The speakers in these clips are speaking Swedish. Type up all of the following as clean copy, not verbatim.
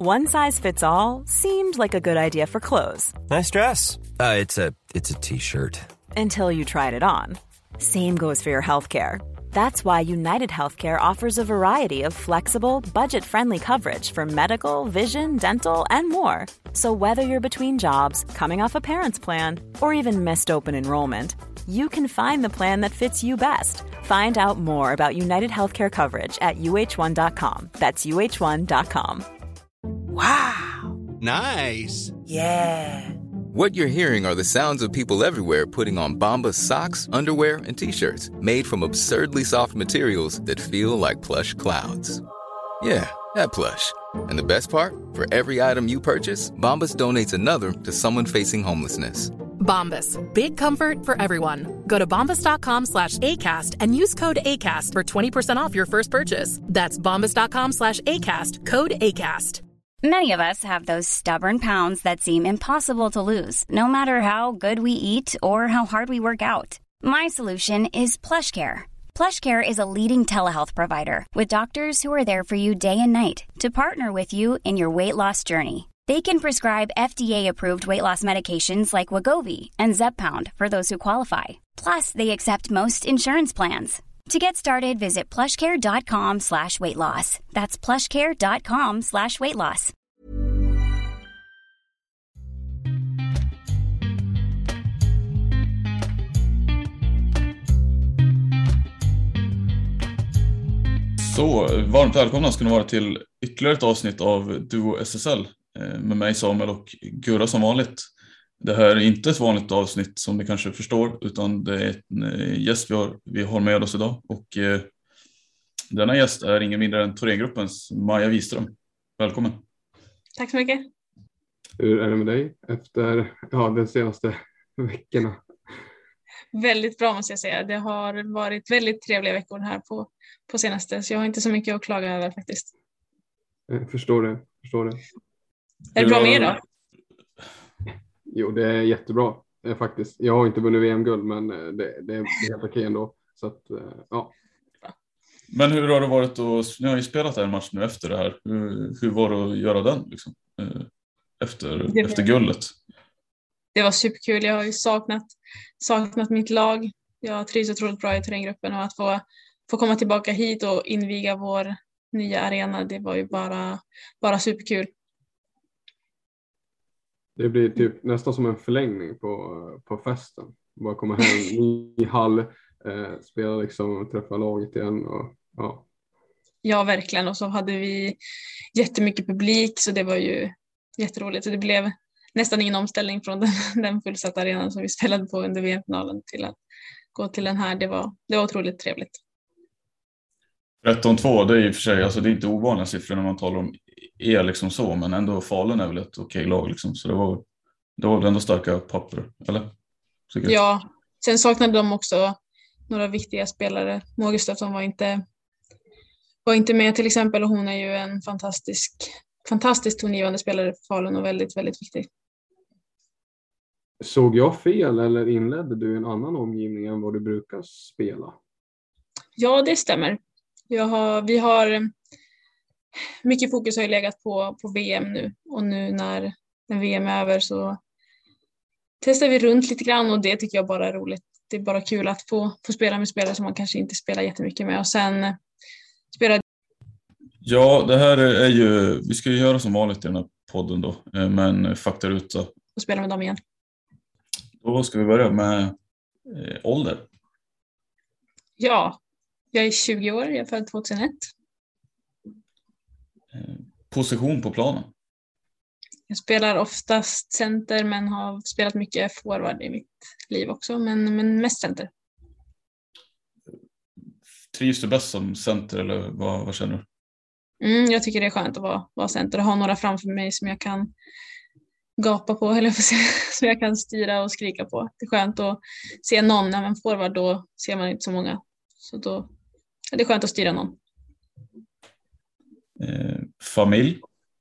One size fits all seemed like a good idea for clothes. Nice dress. It's a t-shirt. Until you tried it on. Same goes for your healthcare. That's why United Healthcare offers a variety of flexible, budget-friendly coverage for medical, vision, dental, and more. So whether you're between jobs, coming off a parent's plan, or even missed open enrollment, you can find the plan that fits you best. Find out more about United Healthcare coverage at uh1.com. That's uh1.com. Wow. Nice. Yeah. What you're hearing are the sounds of people everywhere putting on Bombas socks, underwear, and T-shirts made from absurdly soft materials that feel like plush clouds. Yeah, that plush. And the best part? For every item you purchase, Bombas donates another to someone facing homelessness. Bombas. Big comfort for everyone. Go to bombas.com/ACAST and use code ACAST for 20% off your first purchase. That's bombas.com/ACAST. Code ACAST. Many of us have those stubborn pounds that seem impossible to lose, no matter how good we eat or how hard we work out. My solution is PlushCare. PlushCare is a leading telehealth provider with doctors who are there for you day and night to partner with you in your weight loss journey. They can prescribe FDA-approved weight loss medications like Wegovy and Zepbound for those who qualify. Plus, they accept most insurance plans. To get started, visit plushcare.com/weightloss. That's plushcare.com/weightloss. Så, varmt välkomna ska ni vara till ytterligare ett avsnitt av Duo SSL med mig Samuel och Gurra som vanligt. Det här är inte ett vanligt avsnitt som ni kanske förstår, utan det är en gäst vi har med oss idag. Och denna gäst är ingen mindre än Thorengruppens Maja Wiström. Välkommen. Tack så mycket. Hur är det med dig efter de senaste veckorna? Väldigt bra måste jag säga. Det har varit väldigt trevliga veckor här på senaste. Så jag har inte så mycket att klaga över faktiskt. Förstår det. Är det bra med er då? Jo, det är jättebra faktiskt. Jag har inte vunnit VM-guld, men det är helt okej ändå. Så att, ja. Men hur har det varit ni har ju spelat en match nu efter det här. Hur var det att göra den liksom? Efter guldet? Det var superkul. Jag har ju saknat mitt lag. Jag trivs otroligt bra i Thorengruppen, och att få komma tillbaka hit och inviga vår nya arena, det var ju bara superkul. Det blir typ nästan som en förlängning på festen. Bara komma hem i hall, spela liksom, träffa laget igen. Och, ja. Ja, verkligen. Och så hade vi jättemycket publik, så det var ju jätteroligt. Så det blev nästan ingen omställning från den fullsatta arenan som vi spelade på under VM-finalen till att gå till den här. Det var otroligt trevligt. 13-2, det är ju för sig, alltså det är inte ovanliga siffror när man talar om liksom så, men ändå Falun är väl ett okej lag liksom, så det var väl ändå starka papper, eller? Säkert. Ja, sen saknade de också några viktiga spelare. Moa Gustafsson var inte med till exempel, och hon är ju en fantastiskt tongivande spelare för Falun och väldigt, väldigt viktig. Såg jag fel eller inledde du en annan omgivning än vad du brukar spela? Ja, det stämmer. Vi har mycket fokus har ju legat på VM nu, och nu när VM är över så testar vi runt lite grann, och det tycker jag bara är roligt. Det är bara kul att få spela med spelare som man kanske inte spelar jättemycket med, och sen spela. Ja, det här är ju, vi ska ju göra som vanligt i den här podden då, men faktaruta. Och spela med dem igen. Då ska vi börja med ålder. Ja, jag är 20 år, jag är född 2001. Position på planen? Jag spelar oftast center, men har spelat mycket forward i mitt liv också, men mest center. Trivs du bäst som center, eller vad känner du? Jag tycker det är skönt att vara center och ha några framför mig som jag kan gapa på, eller som jag kan styra och skrika på. Det är skönt att se någon. När man forward, då ser man inte så många. Så då är det skönt att styra någon. Familj?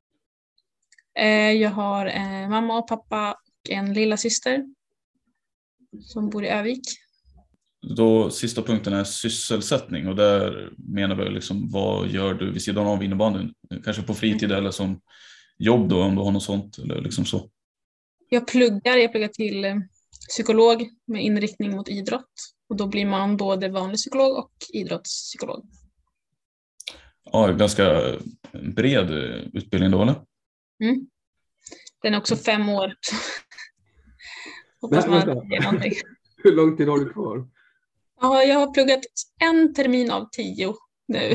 Jag har mamma och pappa och en lilla syster som bor i Övik. Då sista punkten är sysselsättning, och där menar vi liksom, vad gör du vid sidan av innebandyn? Kanske på fritid eller som jobb då, om du har något sånt eller liksom så? Jag pluggar till psykolog med inriktning mot idrott. Och då blir man både vanlig psykolog och idrottspsykolog. Ja, ganska bred utbildning då, eller? Mm. Den är också 5 år. Hoppas man ger någonting. Hur lång tid har du kvar? Ja, jag har pluggat 1 termin av 10 nu.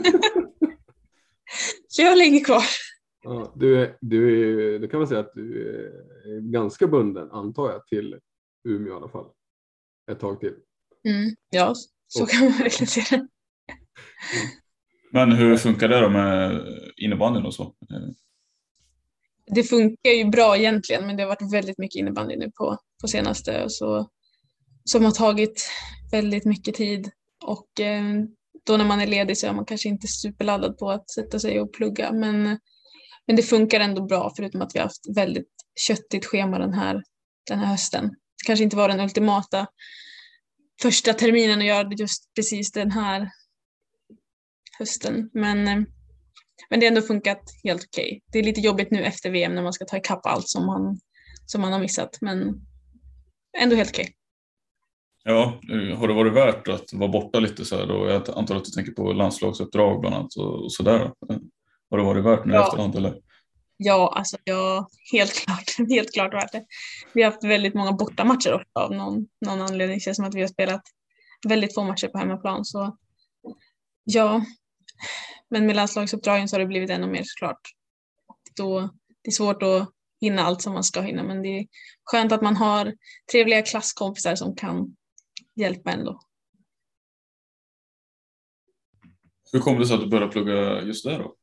Så jag har länge kvar. Ja, du kan man säga att du är ganska bunden, antar jag, till Umeå i alla fall. Ett tag till. Ja, så kan man verkligen se det. Men hur funkar det då med innebandyn och så? Det funkar ju bra egentligen, men det har varit väldigt mycket innebandy nu på senaste. Så, som har tagit väldigt mycket tid. Och då när man är ledig så är man kanske inte superladdad på att sätta sig och plugga. Men det funkar ändå bra, förutom att vi har haft väldigt köttigt schema den här hösten. Det kanske inte var den ultimata första terminen att göra just precis den här hösten. Men det har ändå funkat helt okej. Det är lite jobbigt nu efter VM när man ska ta ikapp allt som man har missat. Men ändå helt okej. Ja, har det varit värt att vara borta lite så här då? Jag antar att du tänker på landslagsuppdrag bland annat och sådär. Har det varit värt nu i efterhand eller? Ja, alltså helt klart värt det. Vi har haft väldigt många bortamatcher också av någon anledning. Det känns som att vi har spelat väldigt få matcher på hemmaplan. Så ja, men med landslagsuppdragen så har det blivit ännu mer såklart. Då det är svårt att hinna allt som man ska hinna, men det är skönt att man har trevliga klasskompisar som kan hjälpa ändå. Hur kom det sig att du började plugga just där då?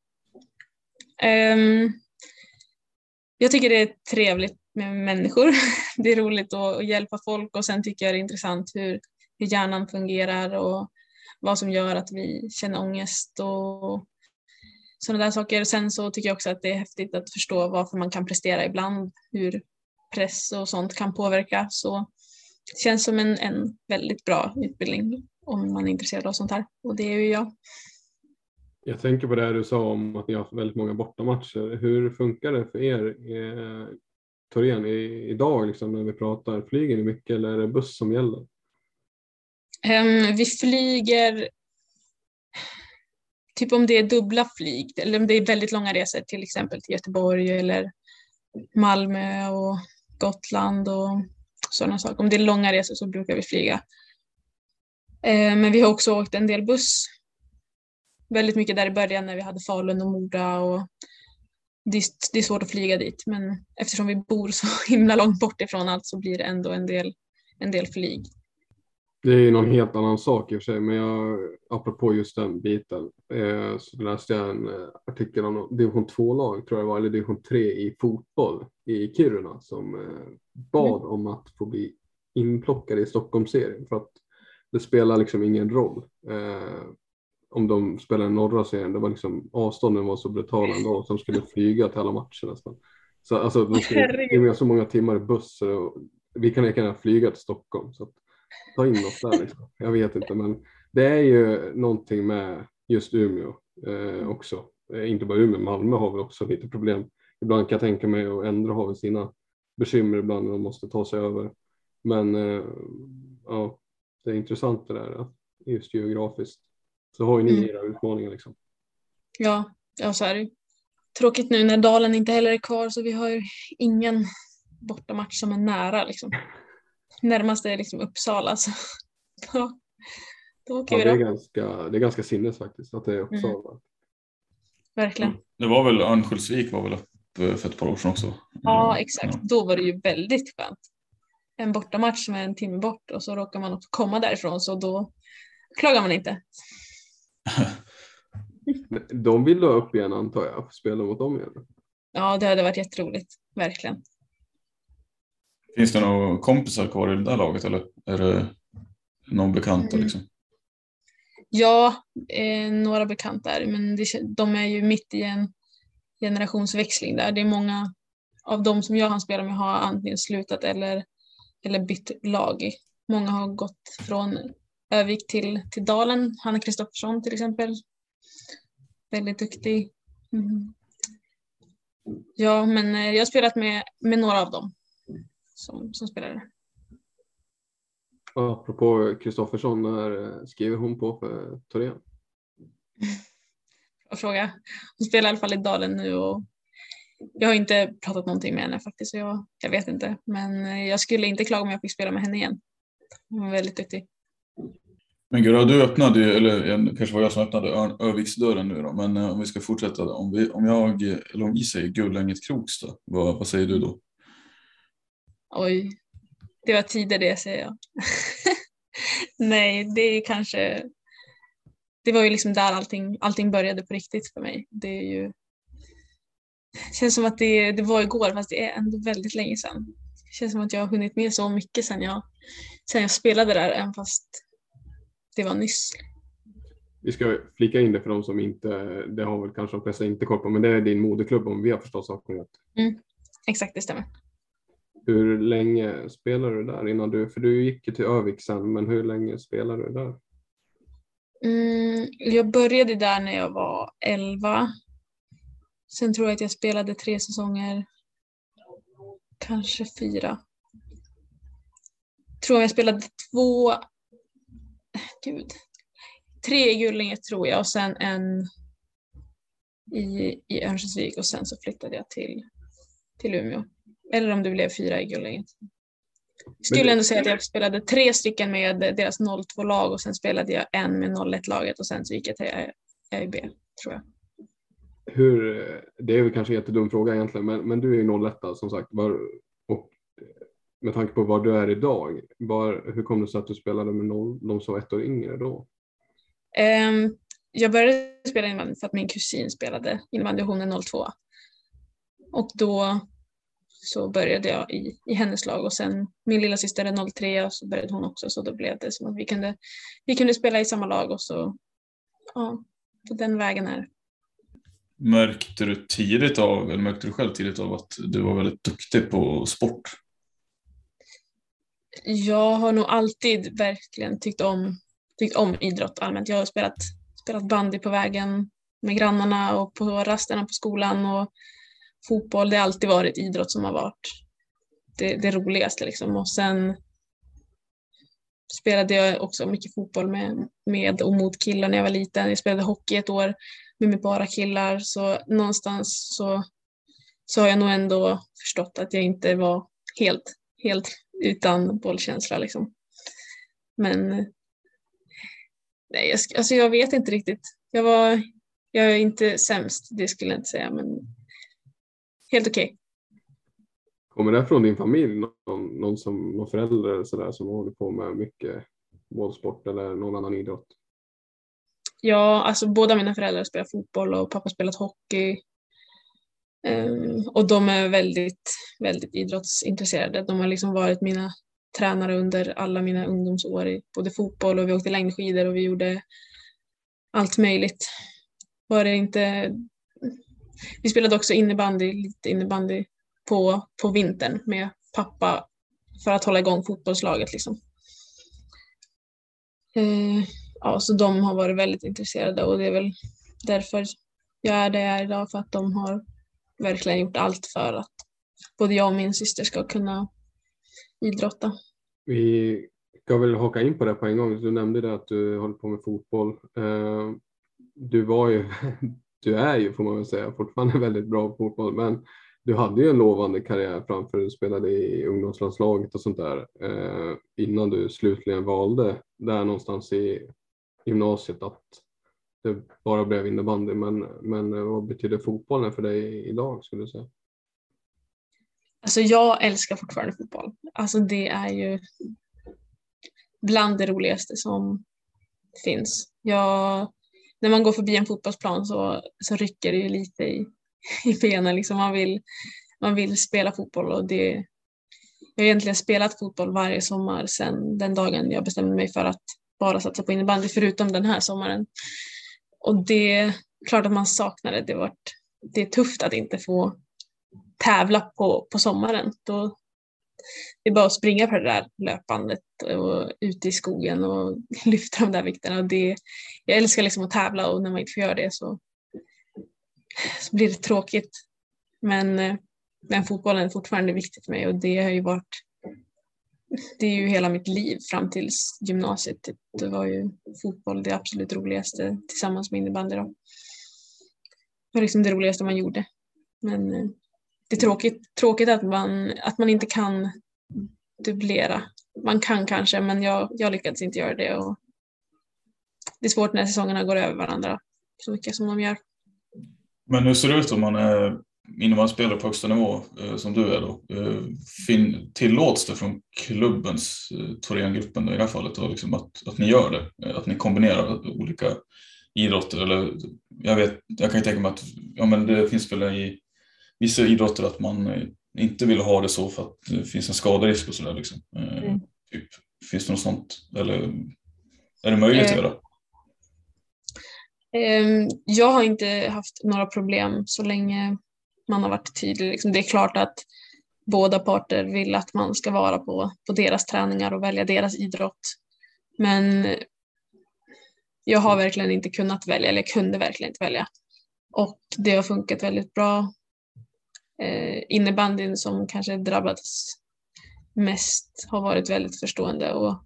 Jag tycker det är trevligt med människor. Det är roligt att hjälpa folk, och sen tycker jag det är intressant hur hjärnan fungerar och vad som gör att vi känner ångest och sådana där saker. Sen så tycker jag också att det är häftigt att förstå varför man kan prestera ibland, hur press och sånt kan påverka. Så det känns som en väldigt bra utbildning om man är intresserad av sånt här, och det är ju jag. Jag tänker på det du sa om att ni har haft väldigt många bortamatcher. Hur funkar det för er, Torén, idag liksom, när vi pratar? Flyger ni mycket eller är det buss som gäller? Vi flyger typ om det är dubbla flyg, eller om det är väldigt långa resor, till exempel till Göteborg eller Malmö och Gotland och sådana saker. Om det är långa resor så brukar vi flyga. Men vi har också åkt en del buss. Väldigt mycket där i början när vi hade Falun och Mora, och det är svårt att flyga dit, men eftersom vi bor så himla långt bort ifrån allt så blir det ändå en del flyg. Det är någon helt annan sak i och för sig, men apropå just den biten så läste jag en artikel om division 2-lag, tror jag var, eller division 3 i fotboll i Kiruna, som bad om att få bli inplockade i Stockholmsserien, för att det spelar liksom ingen roll om de spelar en norra serien. Det var liksom, avstånden var så brutala ändå, som skulle flyga till alla matcher nästan. Så alltså, de skulle med så många timmar i buss, och vi kan lika gärna flyga till Stockholm, så att ta in oss där liksom. Jag vet inte, men det är ju någonting med just Umeå också. Inte bara Umeå, Malmö har väl också lite problem. Ibland kan jag tänka mig, och ändra har väl sina bekymmer ibland när de måste ta sig över. Men ja, det är intressant det där, just geografiskt. Så har ju ni era utmaningar liksom. Ja, så är det. Tråkigt nu när Dalen inte heller är kvar, så vi har ju ingen bortamatch som är nära liksom. Närmast är liksom Uppsala, så då åker vi då. Det är ganska sinnes faktiskt att det är Uppsala. Verkligen. Det var väl Örnsköldsvik var väl uppe för ett par år sedan också. Ja, exakt. Då var det ju väldigt skönt. En bortamatch som är en timme bort, och så råkar man komma därifrån, så då klagar man inte. De vill då upp igen, antar jag, spela mot dem igen. Ja, det hade varit jätteroligt. Verkligen. Finns det några kompisar kvar i det där laget, eller är det någon bekanta liksom? Ja, några bekanta är, men de är ju mitt i en generationsväxling där. Det är många av dem som jag har spelat med har antingen slutat eller bytt lag. Många har gått från Övik till Dalen. Hanna Kristoffersson till exempel. Väldigt duktig. Ja, men jag har spelat med några av dem som spelare. Apropå Kristoffersson, när skriver hon på för Torén? Bra fråga. Hon spelar i alla fall i Dalen nu och jag har inte pratat någonting med henne faktiskt, så jag vet inte. Men jag skulle inte klaga om jag fick spela med henne igen. Hon var väldigt duktig. Men Gura, du öppnade ju, eller kanske var jag som öppnade Örviksdörren nu då, men om vi ska fortsätta, om vi säger Gullänget Krokstad, vad säger du då? Oj, det var tider det, säger jag. Nej, det är kanske... Det var ju liksom där allting började på riktigt för mig. Det är ju... Det känns som att det var igår, fast det är ändå väldigt länge sedan. Det känns som att jag har hunnit med så mycket sedan jag spelade där, även fast det var nyss. Vi ska flika in det för de som inte, det har väl kanske de flesta inte koll på, men det är din moderklubb om vi har förstått saken rätt. Exakt, det stämmer. Hur länge spelade du där innan för du gick ju till Övik sen, men hur länge spelade du där? Jag började där när jag var 11. Sen tror jag att jag spelade 3 säsonger, kanske 4. Tror jag spelade 3 i Gullinge tror jag, och sen en i Örnsköldsvik, och sen så flyttade jag till Umeå. Eller om det blev 4 i Gullinge. Skulle ändå säga att jag spelade 3 stycken med deras 02-lag, och sen spelade jag en med 01-laget, och sen så gick jag till ÖIB, tror jag. Det är väl kanske en jättedum fråga egentligen, men du är ju 01 som sagt. Och med tanke på var du är idag, hur kom det sig att du spelade med de som var 1 år yngre då? Jag började spela innebandy för att min kusin spelade innebandy, hon är 02. Och då så började jag i hennes lag, och sen min lilla syster är 03, så började hon också, så då blev det som att vi kunde spela i samma lag, och så på den vägen är. Märkte du själv tidigt av att du var väldigt duktig på sport? Jag har nog alltid verkligen tyckt om idrott allmänt. Jag har spelat bandy på vägen med grannarna och på rasterna på skolan, och fotboll, det har alltid varit idrott som har varit det roligaste liksom. Och sen spelade jag också mycket fotboll med och mot killar när jag var liten. Jag spelade hockey 1 år med bara killar, så någonstans så har jag nog ändå förstått att jag inte var helt utan bollkänsla liksom. Men nej, jag vet inte riktigt. Jag är inte sämst, det skulle jag inte säga, men helt okej. Kommer det från din familj? Någon förälder så där, som håller på med mycket bollsport eller någon annan idrott? Ja, alltså båda mina föräldrar spelar fotboll och pappa spelat hockey. Och de är väldigt, väldigt idrottsintresserade. De har liksom varit mina tränare under alla mina ungdomsår i både fotboll, och vi åkte längdskidor och vi gjorde allt möjligt. Vi spelade också lite innebandy på vintern med pappa för att hålla igång fotbollslaget liksom. Så de har varit väldigt intresserade, och det är väl därför jag är där jag är idag, för att de har verkligen gjort allt för att både jag och min syster ska kunna idrotta. Vi ska väl haka in på det på en gång. Du nämnde det att du håller på med fotboll. Du är ju, får man väl säga, fortfarande väldigt bra på fotboll, men du hade ju en lovande karriär framför. Du spelade i ungdomslandslaget och sånt där innan du slutligen valde där någonstans i gymnasiet att det bara blev innebandy. Men vad betyder fotbollen för dig idag, skulle du säga? Alltså jag älskar fortfarande fotboll. Alltså det är ju bland det roligaste som finns. När man går förbi en fotbollsplan så rycker det ju lite i benen. Liksom man vill spela fotboll, och jag har egentligen spelat fotboll varje sommar sedan den dagen jag bestämde mig för att bara satsa på innebandy, förutom den här sommaren. Och det är klart att man saknar det. Det är tufft att inte få tävla på sommaren. Då det är bara att springa på det där löpandet och ute i skogen och lyfta de där vikterna. Och jag älskar liksom att tävla, och när man inte får göra det så blir det tråkigt. Men fotbollen är fortfarande viktigt för mig och det är ju hela mitt liv fram till gymnasiet. Det var ju fotboll det absolut roligaste tillsammans med innebandy då. Det var liksom det roligaste man gjorde. Men det är tråkigt att man inte kan dubblera. Man kan kanske, men jag lyckades inte göra det. Och det är svårt när säsongerna går över varandra så mycket som de gör. Men hur ser det ut om man är innebandyspelare på högsta nivå som du är då? Tillåts det från klubbens Thorengruppen i det här fallet då, liksom att ni gör det? Att ni kombinerar olika idrotter? Eller, jag kan tänka mig att det finns väl i vissa idrotter att man inte vill ha det så för att det finns en skaderisk och sådär liksom. Typ, finns det något sånt? Eller är det möjligt att göra? Jag har inte haft några problem så länge man har varit tydlig. Liksom. Det är klart att båda parter vill att man ska vara på deras träningar och välja deras idrott. Men jag har verkligen inte kunnat välja, eller kunde verkligen inte välja. Och det har funkat väldigt bra. Innebandyn som kanske drabbats mest har varit väldigt förstående. Och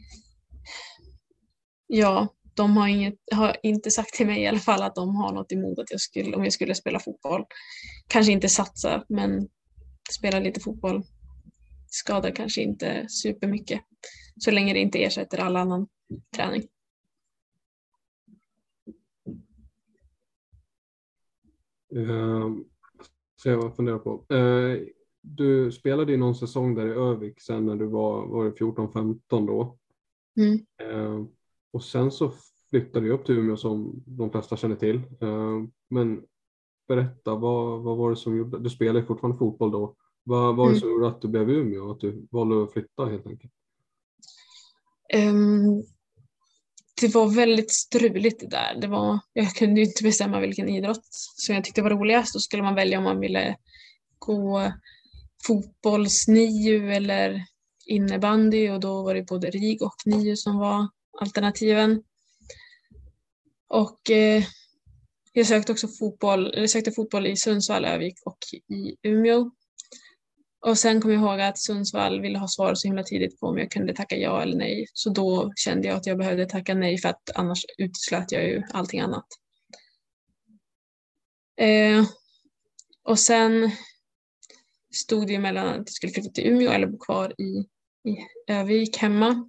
ja, de har inte sagt till mig i alla fall att de har något emot att om jag skulle spela fotboll. Kanske inte satsa, men spela lite fotboll skadar kanske inte supermycket. Så länge det inte ersätter all annan träning. Så jag funderar på. Du spelade i någon säsong där i Övik sen när du var 14-15 då. Och sen så flyttade du upp till Umeå som de flesta känner till. Men berätta, vad var det som gjorde, du spelade fortfarande fotboll då. Vad var det som gjorde att du blev i Umeå, att du valde att flytta helt enkelt? Det var väldigt struligt det där. Jag kunde ju inte bestämma vilken idrott som jag tyckte var roligast. Då skulle man välja om man ville gå fotbolls-NIU eller innebandy. Och då var det både RIG och NIU som var alternativen. Och jag sökte också fotboll i Sundsvall, Övik och i Umeå. Och sen kom jag ihåg att Sundsvall ville ha svar så himla tidigt på om jag kunde tacka ja eller nej. Så då kände jag att jag behövde tacka nej för att annars uteslöt jag ju allting annat. Och sen stod det mellan att jag skulle flytta till Umeå eller bo kvar i Övik hemma.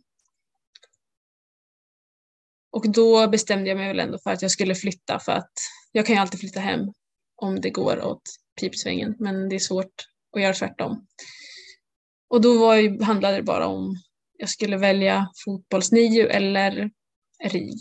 Och då bestämde jag mig väl ändå för att jag skulle flytta, för att jag kan ju alltid flytta hem om det går åt pipsvängen, men det är svårt att göra tvärtom. Och då handlade det bara om jag skulle välja fotbolls-NIU eller RIG.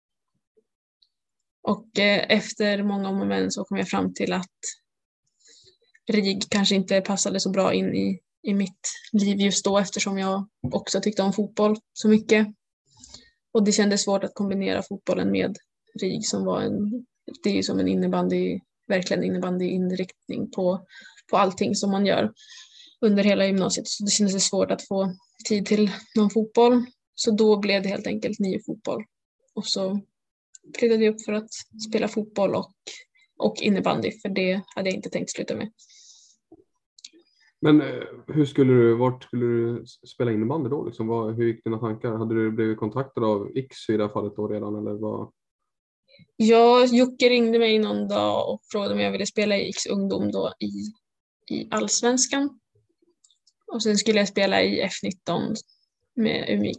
Och efter många moment så kom jag fram till att RIG kanske inte passade så bra in i mitt liv just då, eftersom jag också tyckte om fotboll så mycket. Och det kändes svårt att kombinera fotbollen med RIG som var det är ju som en innebandy, verkligen innebandyinriktning på allting som man gör under hela gymnasiet. Så det kändes svårt att få tid till någon fotboll. Så då blev det helt enkelt ny fotboll. Och så flyttade jag upp för att spela fotboll och innebandy, för det hade jag inte tänkt sluta med. Men vart skulle du spela innebandy då? Liksom, hur gick dina tankar? Hade du blivit kontaktad av X i det här fallet då redan? Eller vad? Ja, Jocke ringde mig någon dag och frågade om jag ville spela i X ungdom då i Allsvenskan. Och sen skulle jag spela i F19 med UMIK.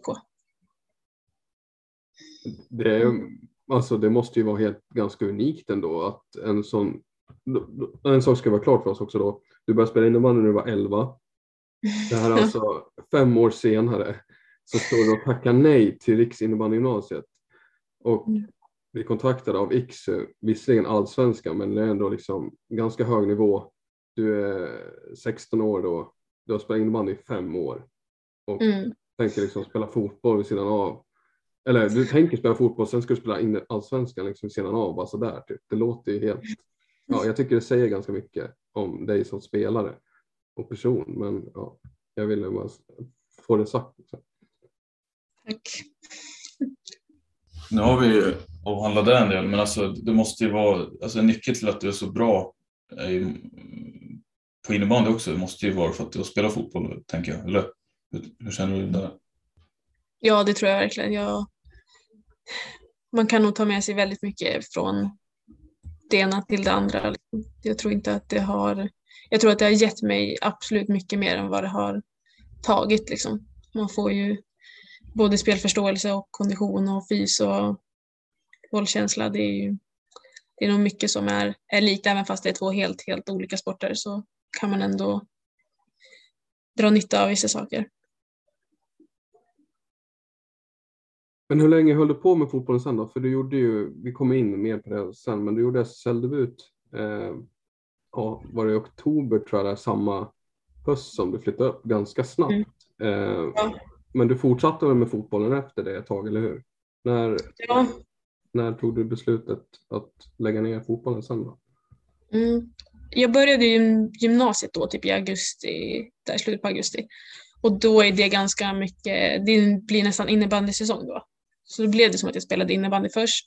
Det måste ju vara ganska unikt ändå att en sak ska vara klart för oss också då. Du började spela innebandy när du var 11. Det här är alltså 5 år senare. Så står du och tackar nej till Riksinnebandy-gymnasiet. Och blir kontaktad av X, visserligen allsvenska, men det är ändå liksom ganska hög nivå. Du är 16 år då. Du har spelat innebandy i 5 år. Och tänker liksom spela fotboll vid sidan av. Eller du tänker spela fotboll, sen ska du spela allsvenskan liksom vid sidan av. Bara sådär typ. Det låter ju helt... Ja, jag tycker det säger ganska mycket om dig som spelare och person. Men ja, jag ville bara få det sagt. Tack. Nu har vi avhandlat det en del, men alltså, det måste ju vara... Alltså en nyckel till att du är så bra är ju på innebandy också. Det måste ju vara för att du spelar fotboll, tänker jag. Eller hur känner du där? Ja, det tror jag verkligen. Man kan nog ta med sig väldigt mycket från det ena till det andra. Jag tror inte att jag tror att det har gett mig absolut mycket mer än vad det har tagit. Liksom. Man får ju både spelförståelse och kondition och fys och bollkänsla. Det är nog mycket som är likt, även fast det är två helt olika sporter, så kan man ändå dra nytta av vissa saker. Men hur länge höll du på med fotbollen sen då? För du gjorde ju, vi kommer in mer på det sen, men du gjorde SSL-debut. Var det i oktober tror jag, där, samma höst som du flyttade upp ganska snabbt. Ja. Men du fortsatte väl med fotbollen efter det ett tag, eller hur? När tog du beslutet att lägga ner fotbollen sen då? Jag började ju gymnasiet då, typ i augusti, där slutet på augusti. Och då är det ganska mycket, det blir nästan innebandysäsong då. Så då blev det som att jag spelade innebandy först.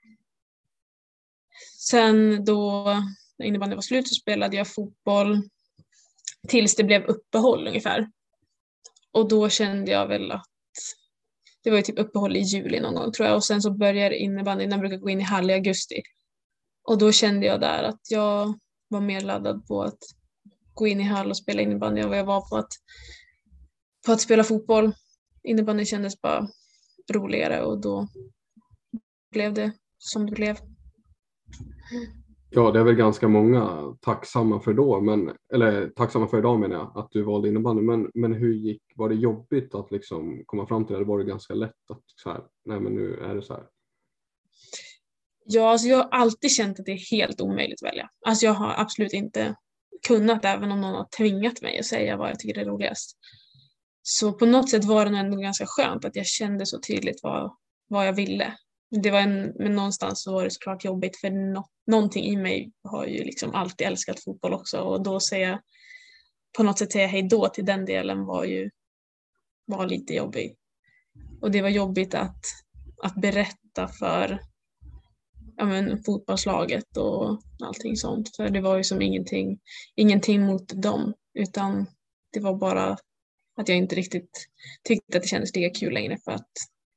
Sen då, när innebandy var slut, så spelade jag fotboll tills det blev uppehåll ungefär. Och då kände jag väl att det var ju typ uppehåll i juli någon gång tror jag. Och sen så började innebandy, när jag brukar gå in i hall i augusti. Och då kände jag där att jag var mer laddad på att gå in i hall och spela innebandy än vad jag var på att spela fotboll. Innebandy kändes bara roligare och då blev det som det blev. Ja, det är väl ganska många tacksamma för idag menar jag, att du valde innebandy. Men var det jobbigt att liksom komma fram till det? Var det ganska lätt att så här, nej men nu är det så här? Ja, alltså jag har alltid känt att det är helt omöjligt att välja. Alltså jag har absolut inte kunnat, även om någon har tvingat mig att säga vad jag tycker är roligast. Så på något sätt var det ändå ganska skönt att jag kände så tydligt vad jag ville. Men någonstans så var det såklart jobbigt, för någonting i mig har ju liksom alltid älskat fotboll också. Och då på något säga hej då till den delen var lite jobbigt. Och det var jobbigt att berätta för fotbollslaget och allting sånt. För det var ju som ingenting mot dem, utan det var bara att jag inte riktigt tyckte att det kändes lika kul längre, för att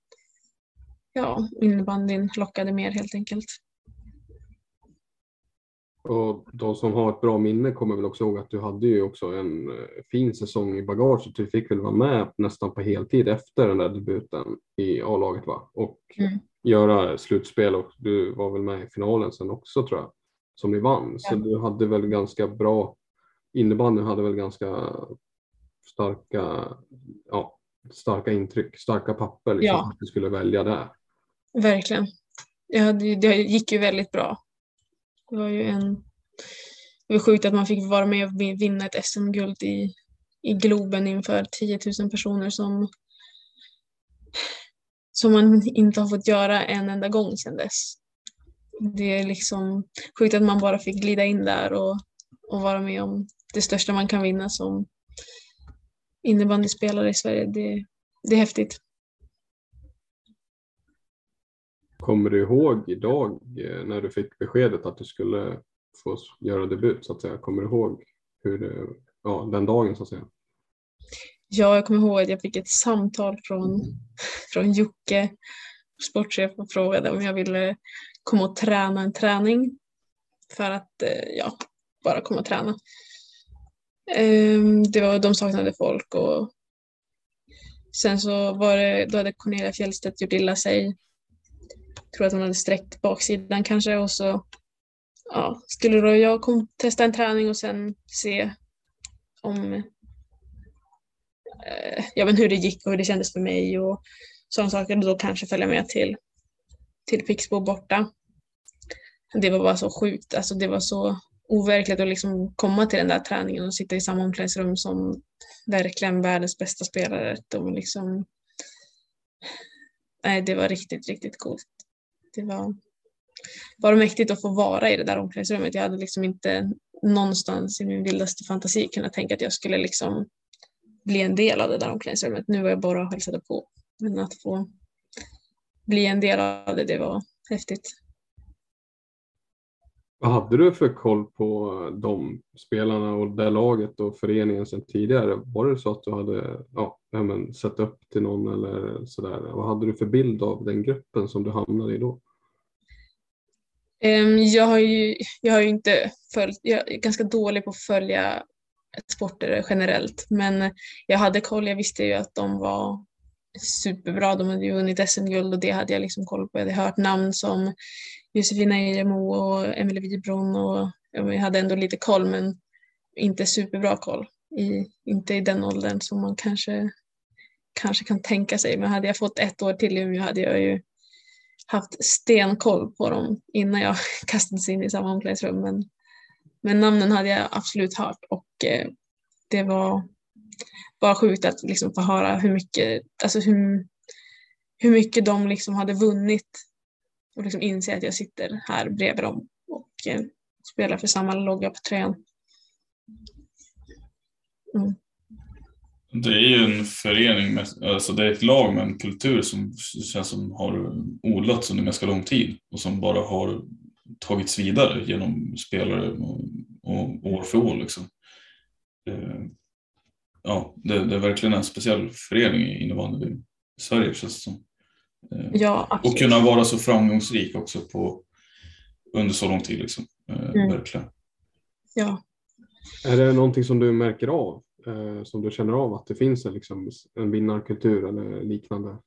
innebandyn lockade mer helt enkelt. Och de som har ett bra minne kommer väl också ihåg att du hade ju också en fin säsong i bagaget. Du fick väl vara med nästan på heltid efter den där debuten i A-laget, va? Och göra slutspel, och du var väl med i finalen sen också tror jag, som ni vann. Så du hade väl ganska bra, innebandyn hade väl ganska starka intryck, starka papper liksom, att du skulle välja där. Verkligen. Det gick ju väldigt bra. Det var ju det var sjukt att man fick vara med och vinna ett SM-guld i Globen inför 10 000 personer som man inte har fått göra en enda gång sedan dess. Det är liksom sjukt att man bara fick glida in där och vara med om det största man kan vinna som innebandyspelare i Sverige. Det är häftigt. Kommer du ihåg idag när du fick beskedet att du skulle få göra debut så att säga? Kommer du ihåg den dagen så att säga? Ja, jag kommer ihåg att jag fick ett samtal från Jocke, sportchef, och frågade om jag ville komma och träna en träning för att bara komma och träna. De saknade folk, och sen så då hade Cornelia Fjällstedt gjort illa sig. Jag tror att hon hade sträckt baksidan kanske, och så skulle då jag testa en träning och sen se om hur det gick och hur det kändes för mig och sådana saker, och då kanske följa med till Pixbo borta. Det var bara så sjukt, alltså det var så overkligt att liksom komma till den där träningen och sitta i samma omklädningsrum som verkligen världens bästa spelare. Det var riktigt, riktigt coolt. Det var bara mäktigt att få vara i det där omklädningsrummet. Jag hade liksom inte någonstans i min vildaste fantasi kunnat tänka att jag skulle liksom bli en del av det där omklädningsrummet. Nu var jag bara hälsade på. Men att få bli en del av det var häftigt. Vad hade du för koll på de spelarna och det laget och föreningen sedan tidigare? Var det så att du hade sett upp till någon eller sådär? Vad hade du för bild av den gruppen som du hamnade i då? Jag har ju inte följt, jag är ganska dålig på att följa sporter generellt, men jag hade koll, jag visste ju att de var superbra, de hade ju vunnit SM-guld och det hade jag liksom koll på. Jag hade hört namn som Josefina Ejemo och Emelie Wibron och jag hade ändå lite koll, men inte superbra koll, inte i den åldern som man kanske kan tänka sig. Men hade jag fått 1 år till i Umeå hade jag ju haft stenkoll på dem innan jag kastades in i samma omklädningsrum. Men namnen hade jag absolut hört och det var bara sjukt att liksom få höra hur mycket de liksom hade vunnit och liksom inse att jag sitter här bredvid dem och spelar för samma logga på tröjan. Det är ju en förening, alltså det är ett lag med en kultur som känns som har odlats under ganska lång tid och som bara har tagits vidare genom spelare och år för år liksom. Det är verkligen en speciell förening i innebandy i Sverige, känns det som. Ja, absolut. Och kunna vara så framgångsrik också under så lång tid liksom. Verkligen. Ja. Är det någonting som du märker av? Som du känner av att det finns en vinnarkultur eller liknande?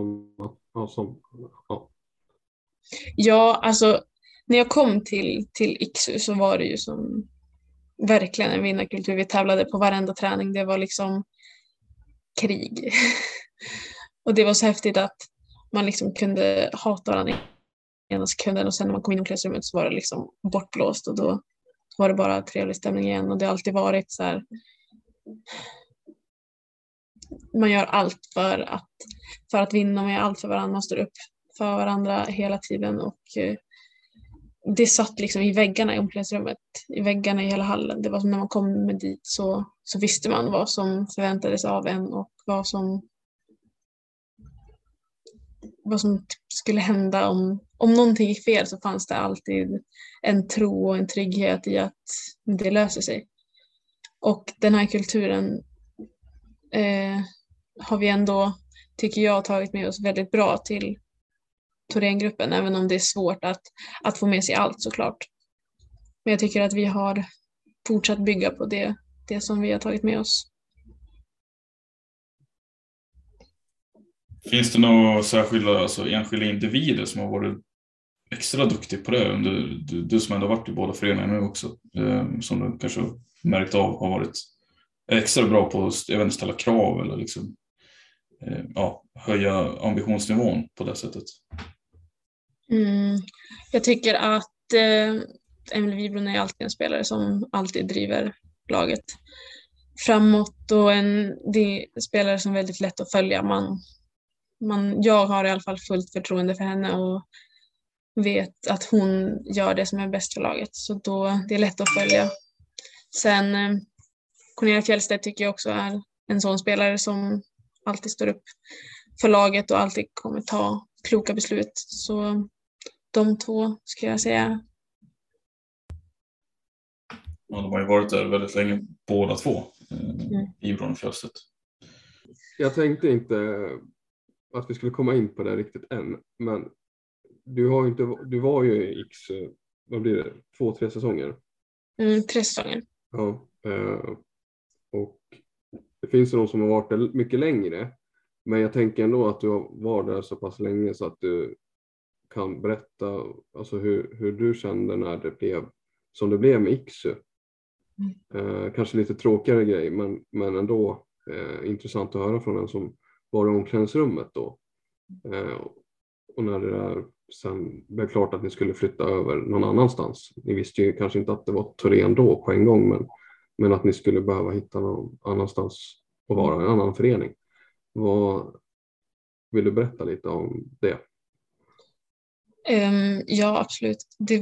Ja, alltså när jag kom till IKSU så var det ju som verkligen en vinnarkultur. Vi tävlade på varenda träning. Det var liksom krig. Och det var så häftigt att man liksom kunde hata varandra ena sekunden och sen när man kom in i omklädningsrummet så var det liksom bortblåst och då var det bara trevlig stämning igen. Och det har alltid varit så här, man gör allt för att vinna, man gör allt för varandra, man står upp för varandra hela tiden och det satt liksom i väggarna i omklädningsrummet, i väggarna i hela hallen. Det var som när man kom med dit så visste man vad som förväntades av en och vad som skulle hända om någonting gick fel, så fanns det alltid en tro och en trygghet i att det löser sig. Och den här kulturen har vi ändå, tycker jag, tagit med oss väldigt bra till Thorengruppen, även om det är svårt att få med sig allt såklart. Men jag tycker att vi har fortsatt bygga på det som vi har tagit med oss. Finns det några särskilda, enskilda individer som har varit extra duktiga på det? Du som ändå har varit i båda föreningarna nu också, som du kanske märkt av har varit extra bra på att ställa krav eller liksom, höja ambitionsnivån på det sättet? Jag tycker att Emelie Wibron är alltid en spelare som alltid driver laget framåt och det är spelare som är väldigt lätt att följa. Jag har i alla fall fullt förtroende för henne och vet att hon gör det som är bäst för laget, så då det är lätt att följa. Sen Cornelia Fjällstedt tycker jag också är en sån spelare som alltid står upp för laget och alltid kommer ta kloka beslut, så de två ska jag säga. Ja, de har ju varit där väldigt länge båda två, Wibron och Fjällstedt. Jag tänkte inte att vi skulle komma in på det riktigt än, men du var ju i X, vad blir det, 2-3 säsonger? 3 säsonger. Ja, och det finns de som har varit där mycket längre, men jag tänker ändå att du var där så pass länge så att du kan berätta alltså hur du kände när det blev som det blev med IKSU. Kanske lite tråkigare grej, men ändå intressant att höra från en som var i omklädningsrummet då. Och när det där sen blev klart att ni skulle flytta över någon annanstans. Ni visste ju kanske inte att det var Thoren då på en gång, men att ni skulle behöva hitta någon annanstans och vara en annan förening. Vill du berätta lite om det? Ja, absolut.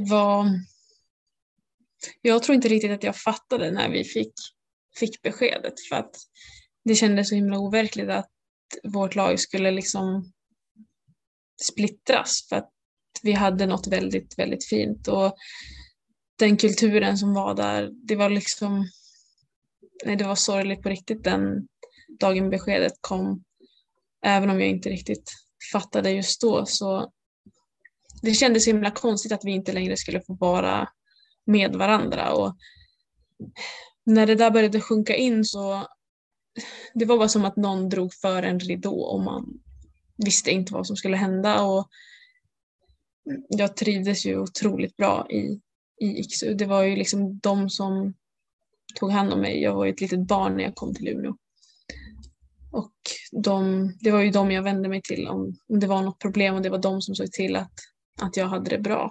Jag tror inte riktigt att jag fattade när vi fick beskedet, för att det kändes så himla overkligt att vårt lag skulle liksom splittras, för att vi hade något väldigt, väldigt fint. Och den kulturen som var där, det var liksom, nej, det var sorgligt på riktigt den dagen beskedet kom. Även om jag inte riktigt fattade just då, så det kändes så himla konstigt att vi inte längre skulle få vara med varandra. Och när det där började sjunka in så det var bara som att någon drog för en ridå och man visste inte vad som skulle hända. Och jag trivdes ju otroligt bra i IKSU. Det var ju liksom de som tog hand om mig. Jag var ju ett litet barn när jag kom till Umeå. Och det var ju de jag vände mig till om det var något problem, och det var de som såg till att jag hade det bra.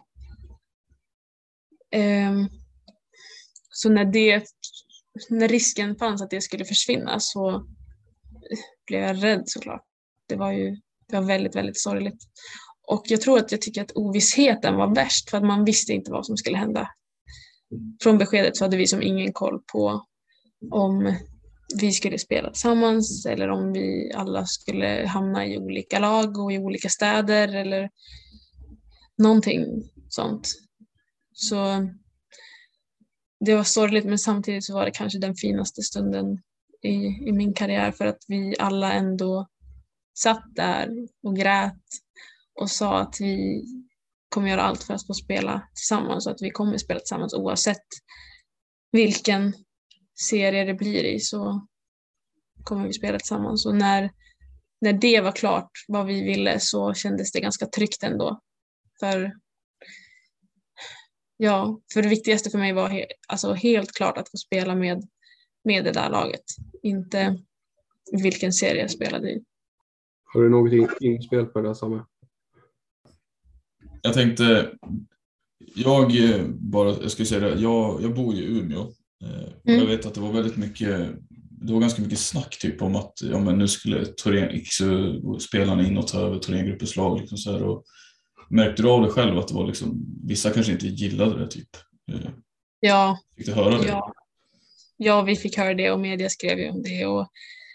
Så när risken fanns att det skulle försvinna så blev jag rädd såklart. Det var väldigt, väldigt sorgligt. Och jag tror att jag tycker att ovissheten var värst, för att man visste inte vad som skulle hända. Från beskedet så hade vi som ingen koll på om vi skulle spela tillsammans eller om vi alla skulle hamna i olika lag och i olika städer eller någonting sånt. Så det var sorgligt, men samtidigt så var det kanske den finaste stunden i min karriär, för att vi alla ändå satt där och grät och sa att vi kommer göra allt för att få spela tillsammans, och att vi kommer spela tillsammans oavsett vilken serie det blir i, så kommer vi spela tillsammans. Och när det var klart vad vi ville, så kändes det ganska tryggt ändå. För det viktigaste för mig var alltså helt klart att få spela med det där laget. Inte vilken serie jag spelade i. Har du något inspel på det samma? Jag tänkte, jag skulle säga det, jag bor i Umeå. Och jag vet att det var ganska mycket snack typ om att nu skulle spelarna in och ta över Thorengruppens lag liksom så här, och märkte du av det själv att det var liksom, vissa kanske inte gillade det typ? Ja. Fick du höra det? Ja, vi fick höra det och media skrev ju om det, och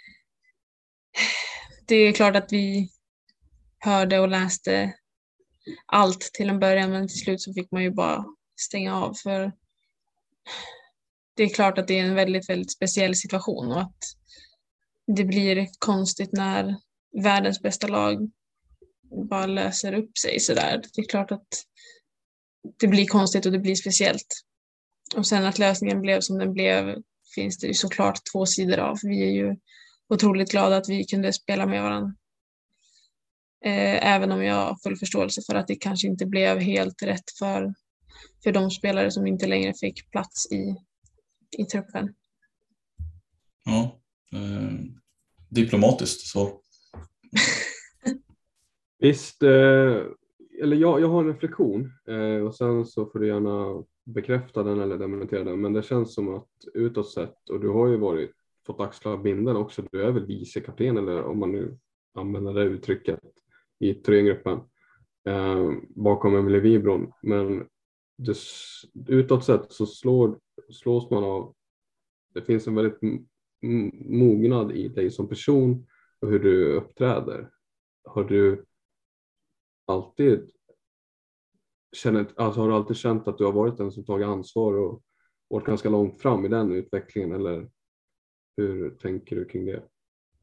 det är klart att vi hörde och läste allt till en början, men till slut så fick man ju bara stänga av, för det är klart att det är en väldigt, väldigt speciell situation, och att det blir konstigt när världens bästa lag bara löser upp sig sådär. Det är klart att det blir konstigt och det blir speciellt. Och sen att lösningen blev som den blev finns det ju såklart två sidor av. Vi är ju otroligt glada att vi kunde spela med varandra. Även om jag har full förståelse för att det kanske inte blev helt rätt för de spelare som inte längre fick plats i truppen. Ja, diplomatiskt svar. Visst, eller jag har en reflektion och sen så får du gärna bekräfta den eller dementera den, men det känns som att utåt sett, och du har ju fått axla binden också, du är väl vicekapten, eller om man nu använder det uttrycket, i Thorengruppen bakom Emelie Wibron, men utåt sett så slås man av, det finns en väldigt mognad i dig som person och hur du uppträder. Har du alltid känt att du har varit den som tagit ansvar och varit ganska långt fram i den utvecklingen, eller hur tänker du kring det?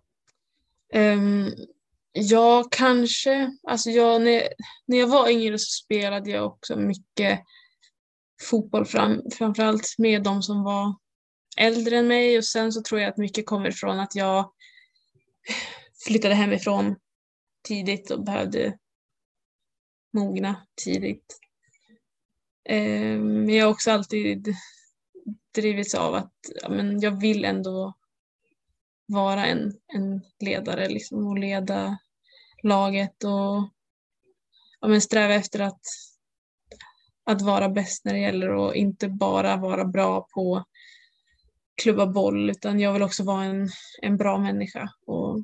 Ja, kanske. Alltså när jag var yngre så spelade jag också mycket fotboll, framförallt med de som var äldre än mig, och sen så tror jag att mycket kommer från att jag flyttade hemifrån tidigt och behövde mogna tidigt. Men jag har också alltid drivits av att jag vill ändå vara en ledare liksom, och leda laget och sträva efter att vara bäst när det gäller, och inte bara vara bra på klubba boll, utan jag vill också vara en bra människa, och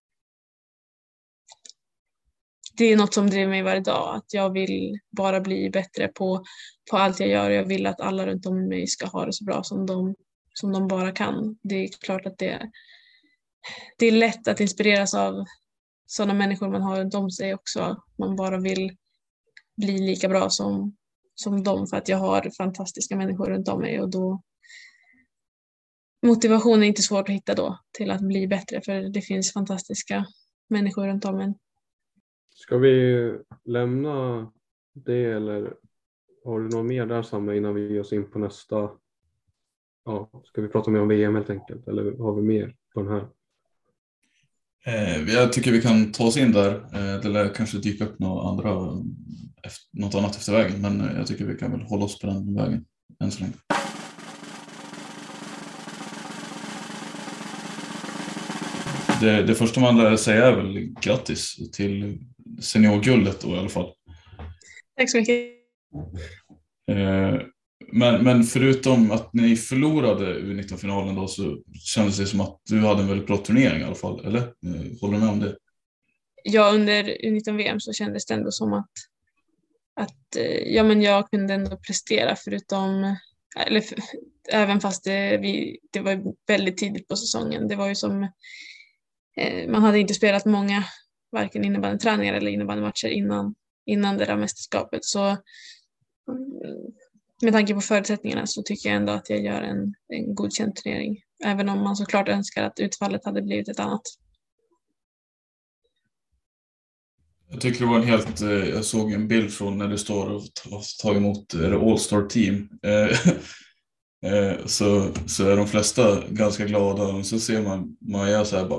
det är något som driver mig varje dag, att jag vill bara bli bättre på allt jag gör, och jag vill att alla runt om mig ska ha det så bra som de bara kan. Det är klart att det är lätt att inspireras av sådana människor man har runt om sig också. Man bara vill bli lika bra som som dem för att jag har fantastiska människor runt om mig och då motivationen är inte svårt att hitta då till att bli bättre för det finns fantastiska människor runt om en. Ska vi lämna det eller har du något mer där Samma innan vi ger oss in på nästa? Ja, ska vi prata mer om VM helt enkelt eller har vi mer på den här? Jag tycker vi kan ta oss in där. Det lär kanske dyka upp något annat efter vägen, men jag tycker vi kan väl hålla oss på den vägen än så länge. Det första man lär säga är väl grattis till seniorguldet då i alla fall. Tack så mycket. Men förutom att ni förlorade U19-finalen då så kändes det som att du hade en väldigt bra turnering i alla fall, eller? Håller du med om det? Ja, under U19-VM så kändes det ändå som att jag kunde ändå prestera även fast det var väldigt tidigt på säsongen. Det var ju som man hade inte spelat många varken innebandyträningar eller innebandymatcher innan det där mästerskapet. Så med tanke på förutsättningarna så tycker jag ändå att jag gör en godkänd turnering. Även om man såklart önskar att utfallet hade blivit ett annat. Jag tycker det var jag såg en bild från när du står och tar emot All-Star Team. Så är de flesta ganska glada och så ser man Maja så här bara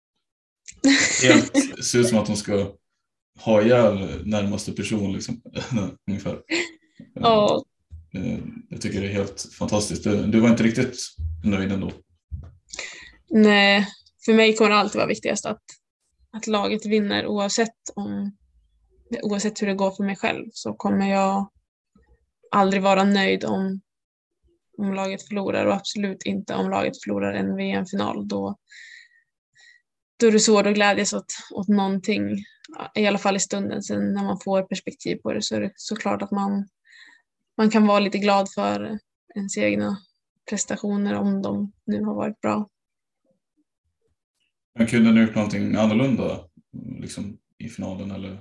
helt ser ut som att hon ska ha ihjäl närmaste person liksom, ungefär. Ja. Jag tycker det är helt fantastiskt. Du var inte riktigt nöjd ändå? Nej, för mig kommer det alltid vara viktigast att laget vinner oavsett hur det går för mig själv så kommer jag aldrig vara nöjd om laget förlorar och absolut inte om laget förlorar en VM-final. Då är det svårt att glädjas åt någonting, i alla fall i stunden. Sen när man får perspektiv på det så är det såklart att man kan vara lite glad för ens egna prestationer om de nu har varit bra. Men kunde ni gjort någonting annorlunda liksom, i finalen eller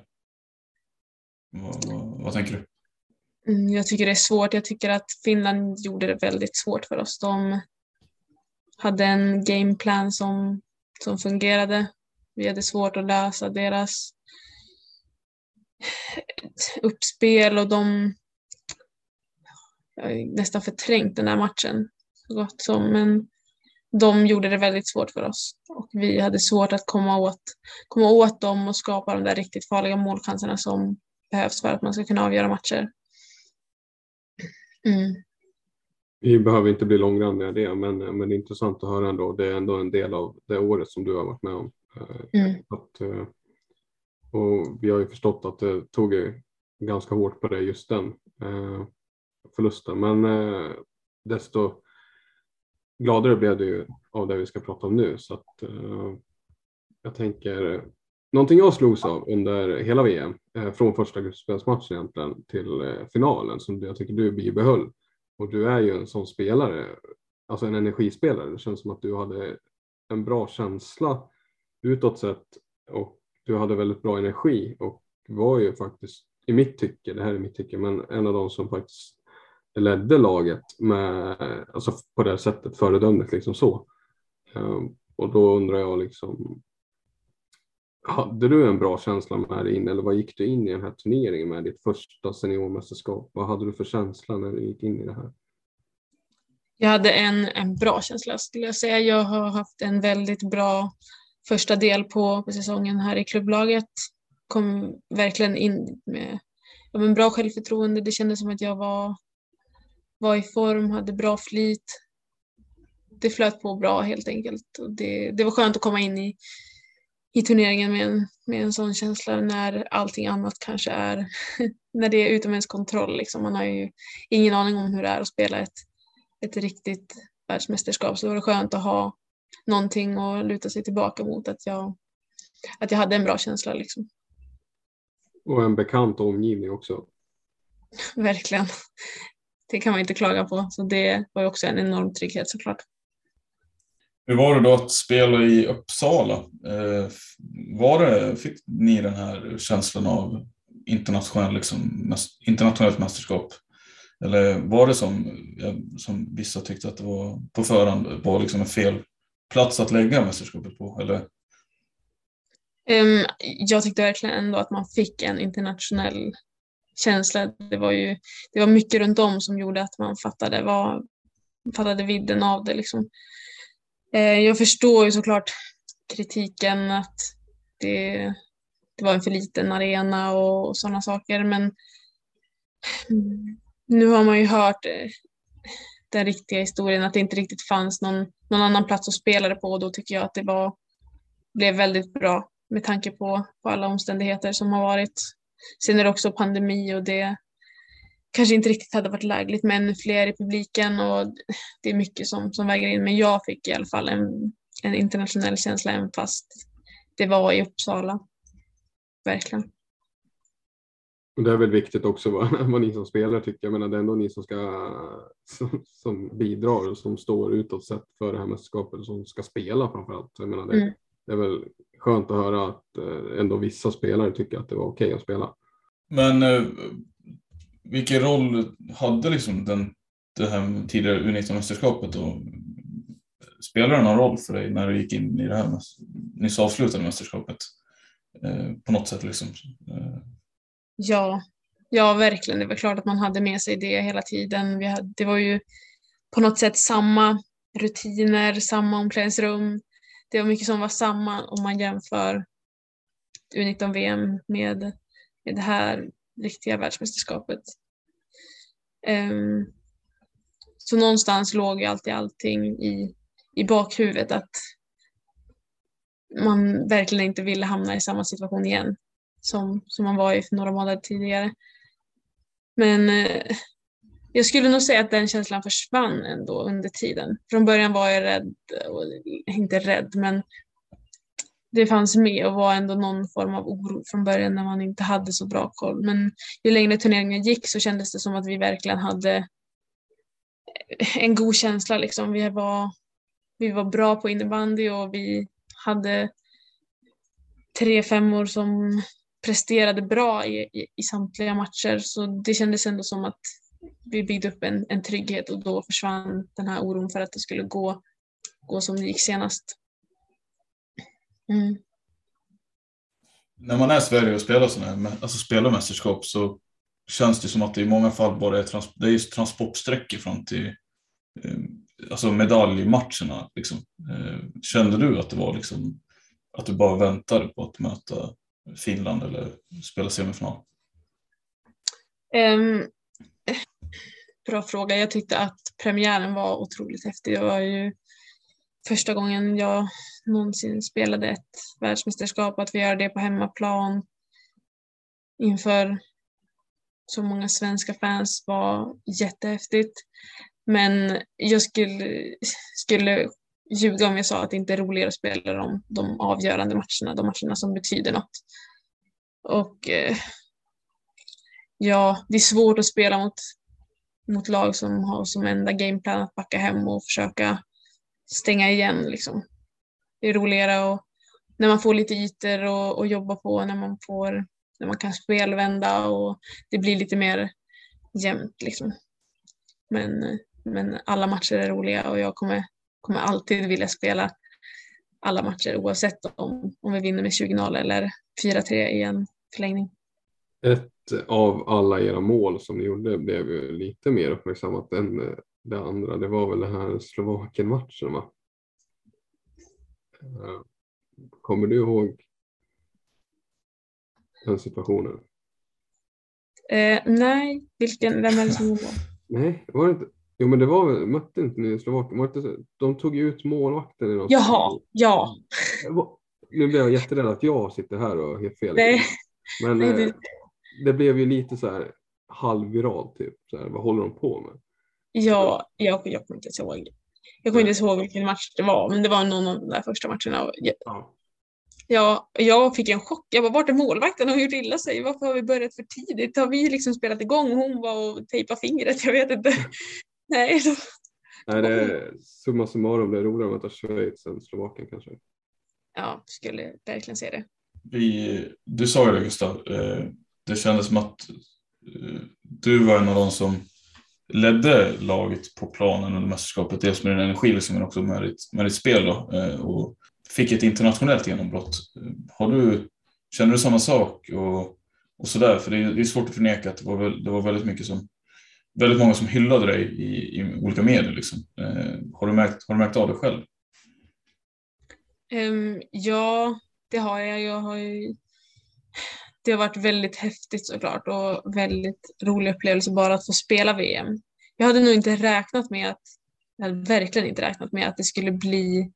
vad tänker du? Jag tycker det är svårt. Jag tycker att Finland gjorde det väldigt svårt för oss. De hade en gameplan som fungerade. Vi hade svårt att lösa deras uppspel och de nästan förträngt den här matchen så gott som, men de gjorde det väldigt svårt för oss och vi hade svårt att komma åt dem och skapa de där riktigt farliga målchanserna som behövs för att man ska kunna avgöra matcher. Vi behöver inte bli långrandiga det, men det är intressant att höra ändå. Det är ändå en del av det året som du har varit med om. Och vi har ju förstått att det tog ganska hårt på det just den förlusten. Men desto gladare blev det ju av det vi ska prata om nu. Så att jag tänker, någonting jag slogs av under hela VM, från första gruppspelsmatchen egentligen till finalen, som jag tycker du bibehöll. Och du är ju en sån spelare, alltså en energispelare. Det känns som att du hade en bra känsla utåt sett och du hade väldigt bra energi och var ju faktiskt, i mitt tycke, det här är mitt tycke, men en av de som faktiskt ledde laget med, alltså på det sättet föredömligt liksom så. Och då undrar jag liksom, hade du en bra känsla med dig in eller vad gick du in i den här turneringen med ditt första seniormästerskap? Vad hade du för känsla när du gick in i det här? Jag hade en bra känsla skulle jag säga. Jag har haft en väldigt bra första del på säsongen här i klubblaget. Kom verkligen in med en bra självförtroende. Det kändes som att jag var i form, hade bra flyt. Det flöt på bra helt enkelt. Och det var skönt att komma in i turneringen med en sån känsla när allting annat kanske är när det är utom ens kontroll. Liksom. Man har ju ingen aning om hur det är att spela ett riktigt världsmästerskap. Så det var skönt att ha någonting att luta sig tillbaka mot att jag hade en bra känsla. Liksom. Och en bekant omgivning också. Verkligen. Det kan man inte klaga på. Så det var också en enorm trygghet såklart. Hur var det då att spela i Uppsala? Fick ni den här känslan av internationellt mästerskap? Eller var det som vissa tyckte att det var på förhand var liksom en fel plats att lägga mästerskapet på? Eller? Jag tyckte verkligen ändå att man fick en internationell känsla. Det var mycket runt om som gjorde att man fattade vidden av det liksom. Jag förstår ju såklart kritiken att det var en för liten arena och sådana saker, men nu har man ju hört den riktiga historien att det inte riktigt fanns någon annan plats att spela det på, och då tycker jag att det blev väldigt bra med tanke på alla omständigheter som har varit. Sen är det också pandemi och det kanske inte riktigt hade varit lägligt med ännu fler i publiken, och det är mycket som väger in, men jag fick i alla fall en internationell känsla även fast det var i Uppsala. Verkligen. Och det är väl viktigt också vad ni som spelare tycker. Jag menar, det är ändå ni som bidrar och som står utåt sett för det här mästerskapet, som ska spela framförallt. Jag menar, det är väl skönt att höra att ändå vissa spelare tycker att det var okej att spela. Men vilken roll hade liksom det här tidigare U19-mästerskapet då? Spelade det någon roll för dig när du gick in i det här nyss avslutade mästerskapet? På något sätt liksom? Ja, verkligen. Det var klart att man hade med sig det hela tiden. Det var ju på något sätt samma rutiner, samma omklädningsrum. Det var mycket som var samma om man jämför U19-VM med det här riktiga världsmästerskapet. Så någonstans låg ju alltid allting i bakhuvudet att man verkligen inte ville hamna i samma situation igen som man var i för några månader tidigare. Men jag skulle nog säga att den känslan försvann ändå under tiden. Från början var jag rädd, inte rädd, men det fanns med och var ändå någon form av oro från början när man inte hade så bra koll. Men ju längre turneringen gick så kändes det som att vi verkligen hade en god känsla. Liksom. Vi var bra på innebandy och vi hade 3-5-or som presterade bra i samtliga matcher. Så det kändes ändå som att vi byggde upp en trygghet, och då försvann den här oron för att det skulle gå som det gick senast. När man är i Sverige och spelar mästerskap, så känns det som att det i många fall bara är just transportsträckor fram till alltså medaljmatcherna liksom. Kände du att det var liksom att du bara väntade på att möta Finland eller spela semifinal? Bra fråga. Jag tyckte att premiären var otroligt häftig. Det var ju första gången jag någonsin spelade ett världsmästerskap, att vi gör det på hemmaplan inför så många svenska fans var jättehäftigt. Men jag skulle ljuga om jag sa att det inte är roligare att spela de avgörande matcherna, de matcherna som betyder något. Och det är svårt att spela mot lag som har som enda gameplan att backa hem och försöka stänga igen liksom. Det är roligare och när man får lite ytor och jobba på, när man kan spelvända och det blir lite mer jämnt liksom. Men alla matcher är roliga och jag kommer alltid vilja spela alla matcher oavsett om vi vinner med 20-0 eller 4-3 i en förlängning. Ett av alla era mål som ni gjorde blev ju lite mer uppmärksammat än det andra. Det var väl det här Slovakien-matchen, va? Kommer du ihåg den situationen? Nej, vem är det som var? Nej, var det inte? Jo, men det var väl, mötte inte ni i Slovakien? Var det inte, de tog ju ut målvakten i något. Jaha, ja. Nu blev jag jätterädd att jag sitter här och helt fel. Nej. Men det blev ju lite så här halvviralt typ. Så här, vad håller de på med? Ja, jag kommer inte ihåg. Jag kommer inte ihåg vilken match det var, men det var någon av de där första matcherna. Ja, jag fick en chock. Jag bara, vart är målvakten? Hon gjorde illa sig. Varför har vi börjat för tidigt? Har vi liksom spelat igång? Hon var och tejpade fingret. Jag vet inte. Nej, det är summa summarum. Det är roligare att möta Schweiz än Slovakien kanske. Ja, skulle verkligen se det. Du sa ju det, Gustav. Det kändes som att du var en av de som ledde laget på planen under mästerskapet, dels med din energi liksom, men också med ditt spel då, och fick ett internationellt genombrott. Känner du samma sak och sådär? För det är svårt att förneka att det var väldigt många som hyllade dig i olika medier liksom. Har du märkt av det själv? Ja, det har jag. Det har varit väldigt häftigt såklart och väldigt rolig upplevelse bara att få spela VM. Jag hade nog inte räknat med verkligen inte räknat med att det skulle bli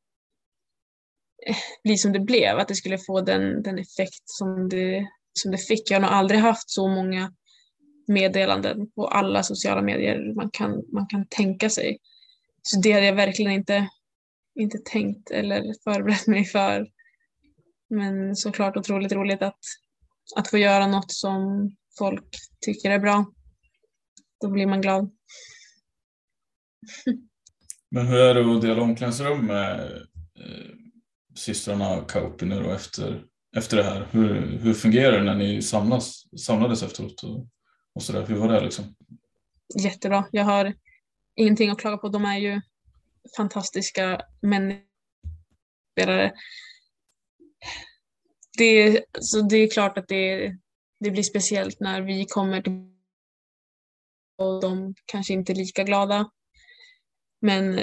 som det blev, att det skulle få den effekt som det fick. Jag har nog aldrig haft så många meddelanden på alla sociala medier man kan tänka sig. Så det hade jag verkligen inte tänkt eller förberett mig för. Men såklart otroligt roligt att få göra något som folk tycker är bra. Då blir man glad. Men hur är det att dela omklädningsrum med systrarna Kauppi nu då efter det här? Hur fungerar det när ni samlades efteråt och sådär? Hur var det liksom? Jättebra. Jag har ingenting att klaga på. De är ju fantastiska människor. Så det är klart att det blir speciellt när vi kommer till och de kanske inte är lika glada. Men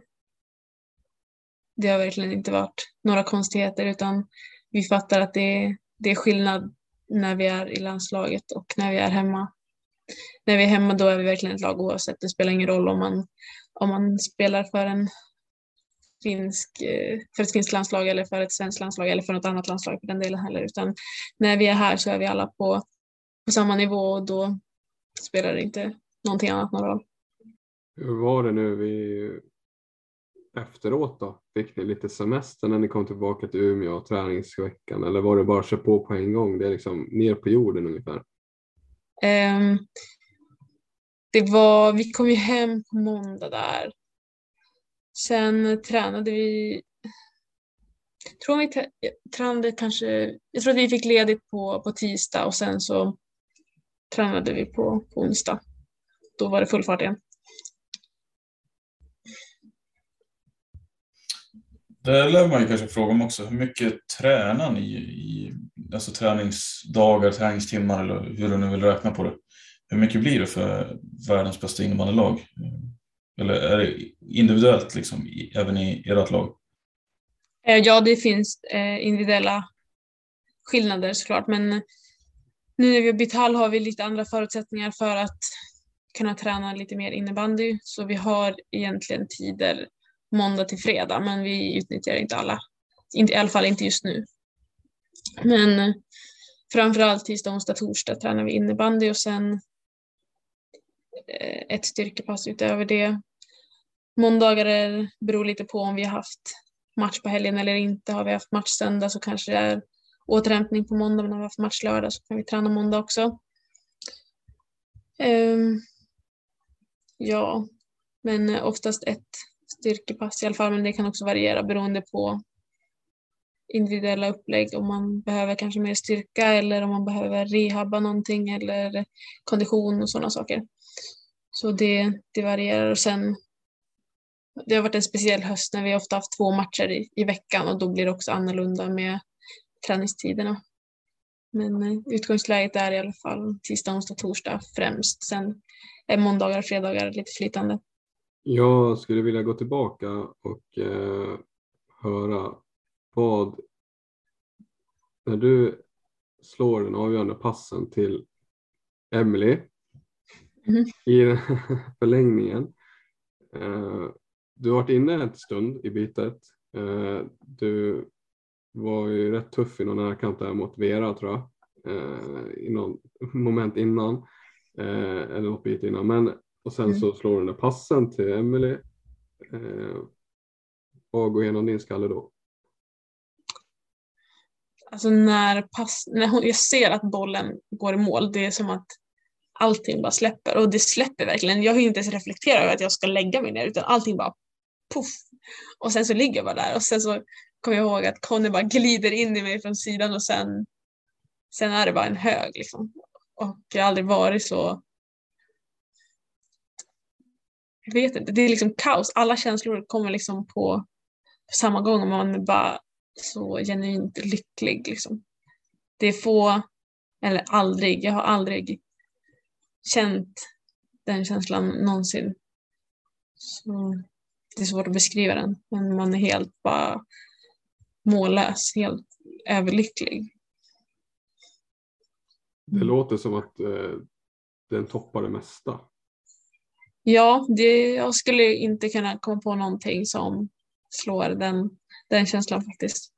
det har verkligen inte varit några konstigheter, utan vi fattar att det är skillnad när vi är i landslaget och när vi är hemma. När vi är hemma då är vi verkligen ett lag oavsett. Det spelar ingen roll om man spelar för ett finskt landslag eller för ett svenskt landslag eller för något annat landslag för den delen heller, utan när vi är här så är vi alla på samma nivå och då spelar det inte någonting annat någon roll. Hur var det nu efteråt då? Fick ni lite semester när ni kom tillbaka till Umeå träningsveckan, eller var det bara att köra på en gång? Det är liksom ner på jorden ungefär. Vi kom ju hem på måndag där. Sen tränade vi. Jag tror att vi fick ledigt på tisdag och sen så tränade vi på onsdag. Då var det full fart igen. Det lär man ju kanske fråga om också. Hur mycket tränar ni i alltså träningsdagar, träningstimmar eller hur du nu vill räkna på det? Hur mycket blir det för världens bästa innebandylag? Eller är det individuellt liksom, även i ert lag? Ja, det finns individuella skillnader såklart. Men nu när vi har bytt hall har vi lite andra förutsättningar för att kunna träna lite mer innebandy. Så vi har egentligen tider måndag till fredag, men vi utnyttjar inte alla. I alla fall inte just nu. Men framförallt tisdag, onsdag, torsdag tränar vi innebandy och sen ett styrkepass utöver det. Måndagar beror lite på om vi har haft match på helgen eller inte. Har vi haft match söndag så kanske det är återhämtning på måndag, men har vi haft match lördag så kan vi träna måndag också. Ja, men oftast ett styrkepass i alla fall, men det kan också variera beroende på individuella upplägg, om man behöver kanske mer styrka eller om man behöver rehabba någonting eller kondition och sådana saker. Så det varierar. Och sen det har varit en speciell höst när vi ofta haft 2 matcher i veckan och då blir det också annorlunda med träningstiderna. Men utgångsläget är i alla fall tisdag, onsdag, torsdag främst. Sen är måndagar och fredagar lite flytande. Jag skulle vilja gå tillbaka och höra när du slår den avgörande passen till Emily i den förlängningen. Du har varit inne en stund i bytet. Du var ju rätt tuff i någon närkamp där mot Vera, tror jag. I någon moment innan. Eller något byte innan. Och sen så slår du den där passen till Emily. Vad går igenom din skalle då? Alltså när jag ser att bollen går i mål, det är som att allting bara släpper. Och det släpper verkligen. Jag har inte ens reflekterat över att jag ska lägga mig ner, utan allting bara puff. Och sen så ligger jag bara där. Och sen så kommer jag ihåg att Conny bara glider in i mig från sidan och sen är det bara en hög liksom. Och jag har aldrig varit så jag vet inte, det är liksom kaos. Alla känslor kommer liksom på samma gång och man är bara så genuint lycklig liksom. Det är få, eller aldrig, jag har aldrig känt den känslan någonsin. Så det är svårt att beskriva den, men man är helt bara mållös, helt överlycklig. Det låter som att den toppar det mesta. Ja, jag skulle inte kunna komma på någonting som slår den känslan faktiskt.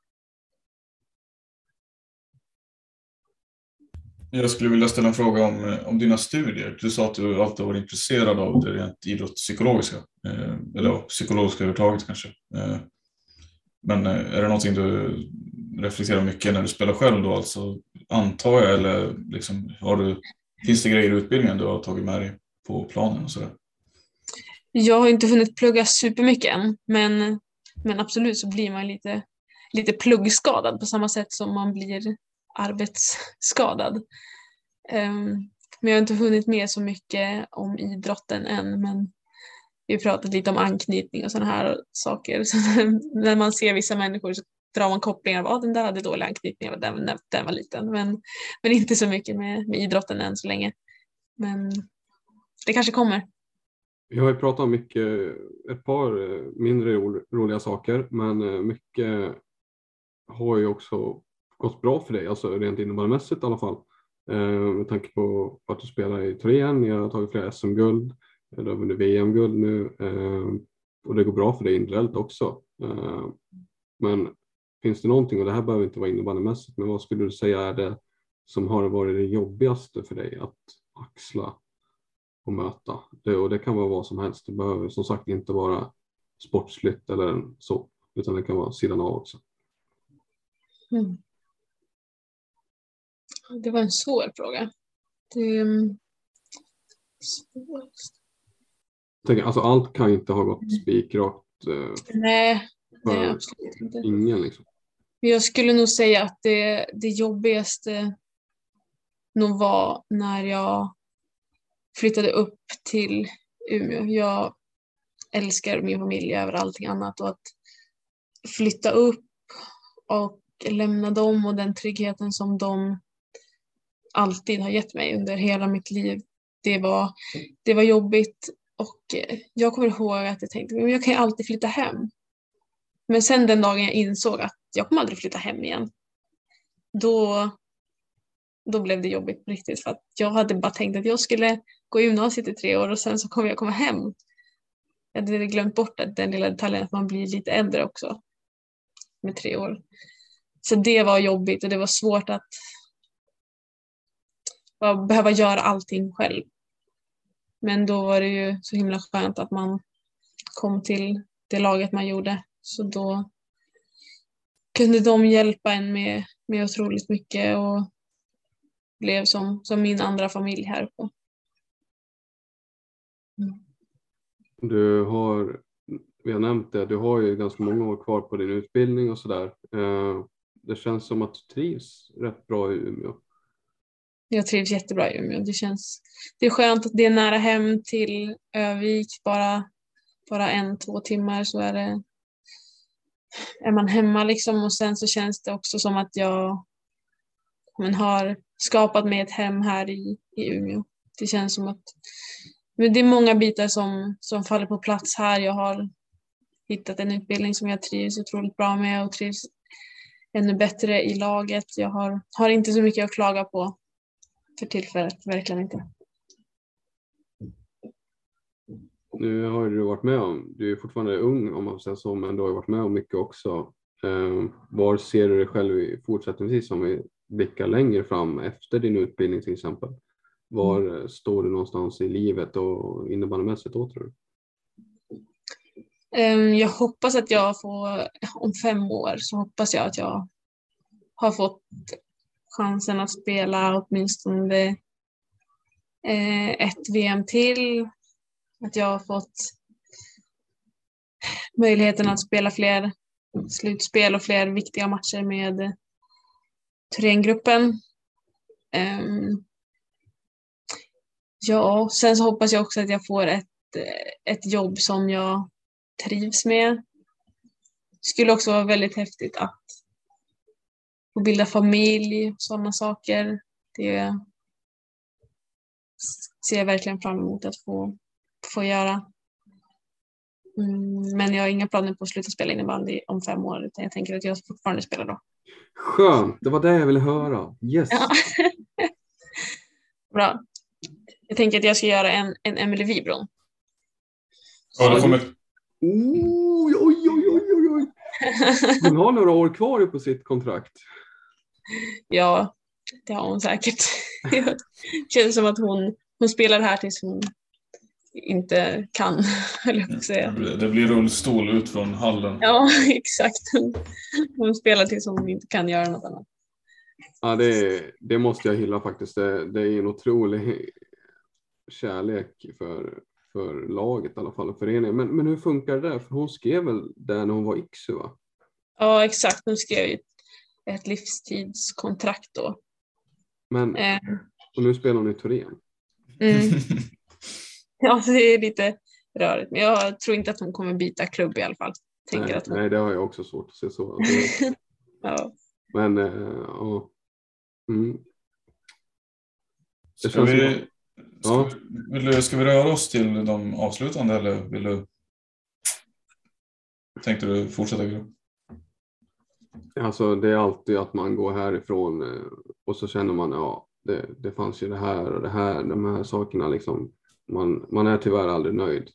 Jag skulle vilja ställa en fråga om dina studier. Du sa att du alltid varit intresserad av det rent idrottspsykologiska. Eller psykologiska överhuvudtaget kanske. Men är det någonting du reflekterar mycket när du spelar själv då? Alltså, antar jag, eller liksom, finns det grejer i utbildningen du har tagit med dig på planen och sådär? Jag har inte hunnit plugga supermycket än, men absolut så blir man lite pluggskadad på samma sätt som man blir arbetsskadad. Men jag har inte hunnit med så mycket om idrotten än, men vi har pratat lite om anknytning och sådana här saker. Så när man ser vissa människor så drar man kopplingar av den där hade dålig anknytning och den var liten. Men inte så mycket med idrotten än så länge. Men det kanske kommer. Vi har ju pratat om ett par mindre roliga saker, men mycket har ju också gått bra för dig, alltså rent innebandymässigt i alla fall. Med tanke på att du spelar i Torén, jag har tagit flera SM-guld, du har vunnit VM-guld nu, och det går bra för dig individuellt också. Men finns det någonting, och det här behöver inte vara innebandymässigt, men vad skulle du säga är det som har varit det jobbigaste för dig att axla och möta? Och det kan vara vad som helst, det behöver som sagt inte vara sportsligt eller så, utan det kan vara sidan av också. Det var en svår fråga. Alltså allt kan inte ha gått spikrakt. Nej, absolut inte. Ingen liksom. Jag skulle nog säga att det jobbigaste nog var när jag flyttade upp till Umeå. Jag älskar min familj över allting annat, och att flytta upp och lämna dem och den tryggheten som de alltid har gett mig under hela mitt liv. Det var jobbigt, och jag kommer ihåg att jag tänkte jag kan ju alltid flytta hem. Men sen den dagen jag insåg att jag kommer aldrig flytta hem igen, då blev det jobbigt på riktigt, för att jag hade bara tänkt att jag skulle gå i gymnasiet i 3 år och sen så kommer jag komma hem. Jag hade glömt bort den lilla detaljen att man blir lite äldre också med 3 år. Så det var jobbigt, och det var svårt att behöva göra allting själv. Men då var det ju så himla skönt att man kom till det laget man gjorde. Så då kunde de hjälpa en med otroligt mycket, och blev som min andra familj här uppe. Vi har nämnt det, du har ju ganska många år kvar på din utbildning och sådär. Det känns som att du trivs rätt bra i Umeå. Jag trivs jättebra i Umeå. Det är skönt att det är nära hem till Övik. Bara 1-2 timmar så är man hemma liksom. Och sen så känns det också som att jag har skapat mig ett hem här i Umeå. Det känns som att det är många bitar som faller på plats här. Jag har hittat en utbildning som jag trivs otroligt bra med och trivs ännu bättre i laget. Jag har inte så mycket att klaga på för tillfället, verkligen inte. Nu har du varit med om, du är fortfarande ung om man säger så, men du har varit med om mycket också. Var ser du dig själv fortsättningsvis om vi blickar längre fram efter din utbildning till exempel? Var står du någonstans i livet och innebandymässigt då, tror du? Jag hoppas att jag får, om 5 år så hoppas jag att jag har fått chansen att spela åtminstone ett VM till. Att jag har fått möjligheten att spela fler slutspel och fler viktiga matcher med Thorengruppen. Ja, sen så hoppas jag också att jag får ett jobb som jag trivs med. Skulle också vara väldigt häftigt att få bilda familj, sådana saker. Det ser jag verkligen fram emot att få göra. Men jag har inga planer på att sluta spela innebandy om 5 år, utan jag tänker att jag fortfarande spelar då. Skönt, det var det jag ville höra. Yes. Ja. Bra. Jag tänker att jag ska göra en Emily Wibron. Ja, det kommer... Oj. Hon har några år kvar på sitt kontrakt. Ja, det har hon säkert. Det känns som att hon spelar här tills hon inte kan, eller jag säga. Det blir rullstol ut från hallen. Ja, exakt. Hon spelar tills hon inte kan göra något annat. Ja, det måste jag hylla faktiskt. Det är en otrolig kärlek för laget i alla fall, och föreningen. Men hur funkar det? För hon skrev väl det när hon var Iksu, va? Ja, exakt. Hon skrev ju ett livstidskontrakt då. Men och nu spelar hon i Torén. Ja, det är lite rörigt. Men jag tror inte att hon kommer byta klubb i alla fall. Nej, det har jag också svårt att se så. Ja. Men, Ska vi röra oss till de avslutande, eller tänkte du fortsätta grupp? Alltså det är alltid att man går härifrån och så känner man, det fanns ju det här och det här, de här sakerna liksom. Man är tyvärr aldrig nöjd.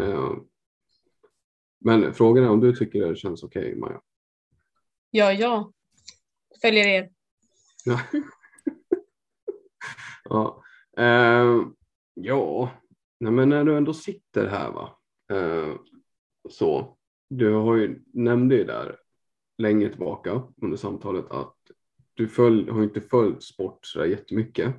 Men frågan är om du tycker det känns okej, Maja? Ja. Följer er. Ja. Nej, men när du ändå sitter här, va? Så du nämnde ju där länge tillbaka under samtalet att du har inte följt sport så jättemycket.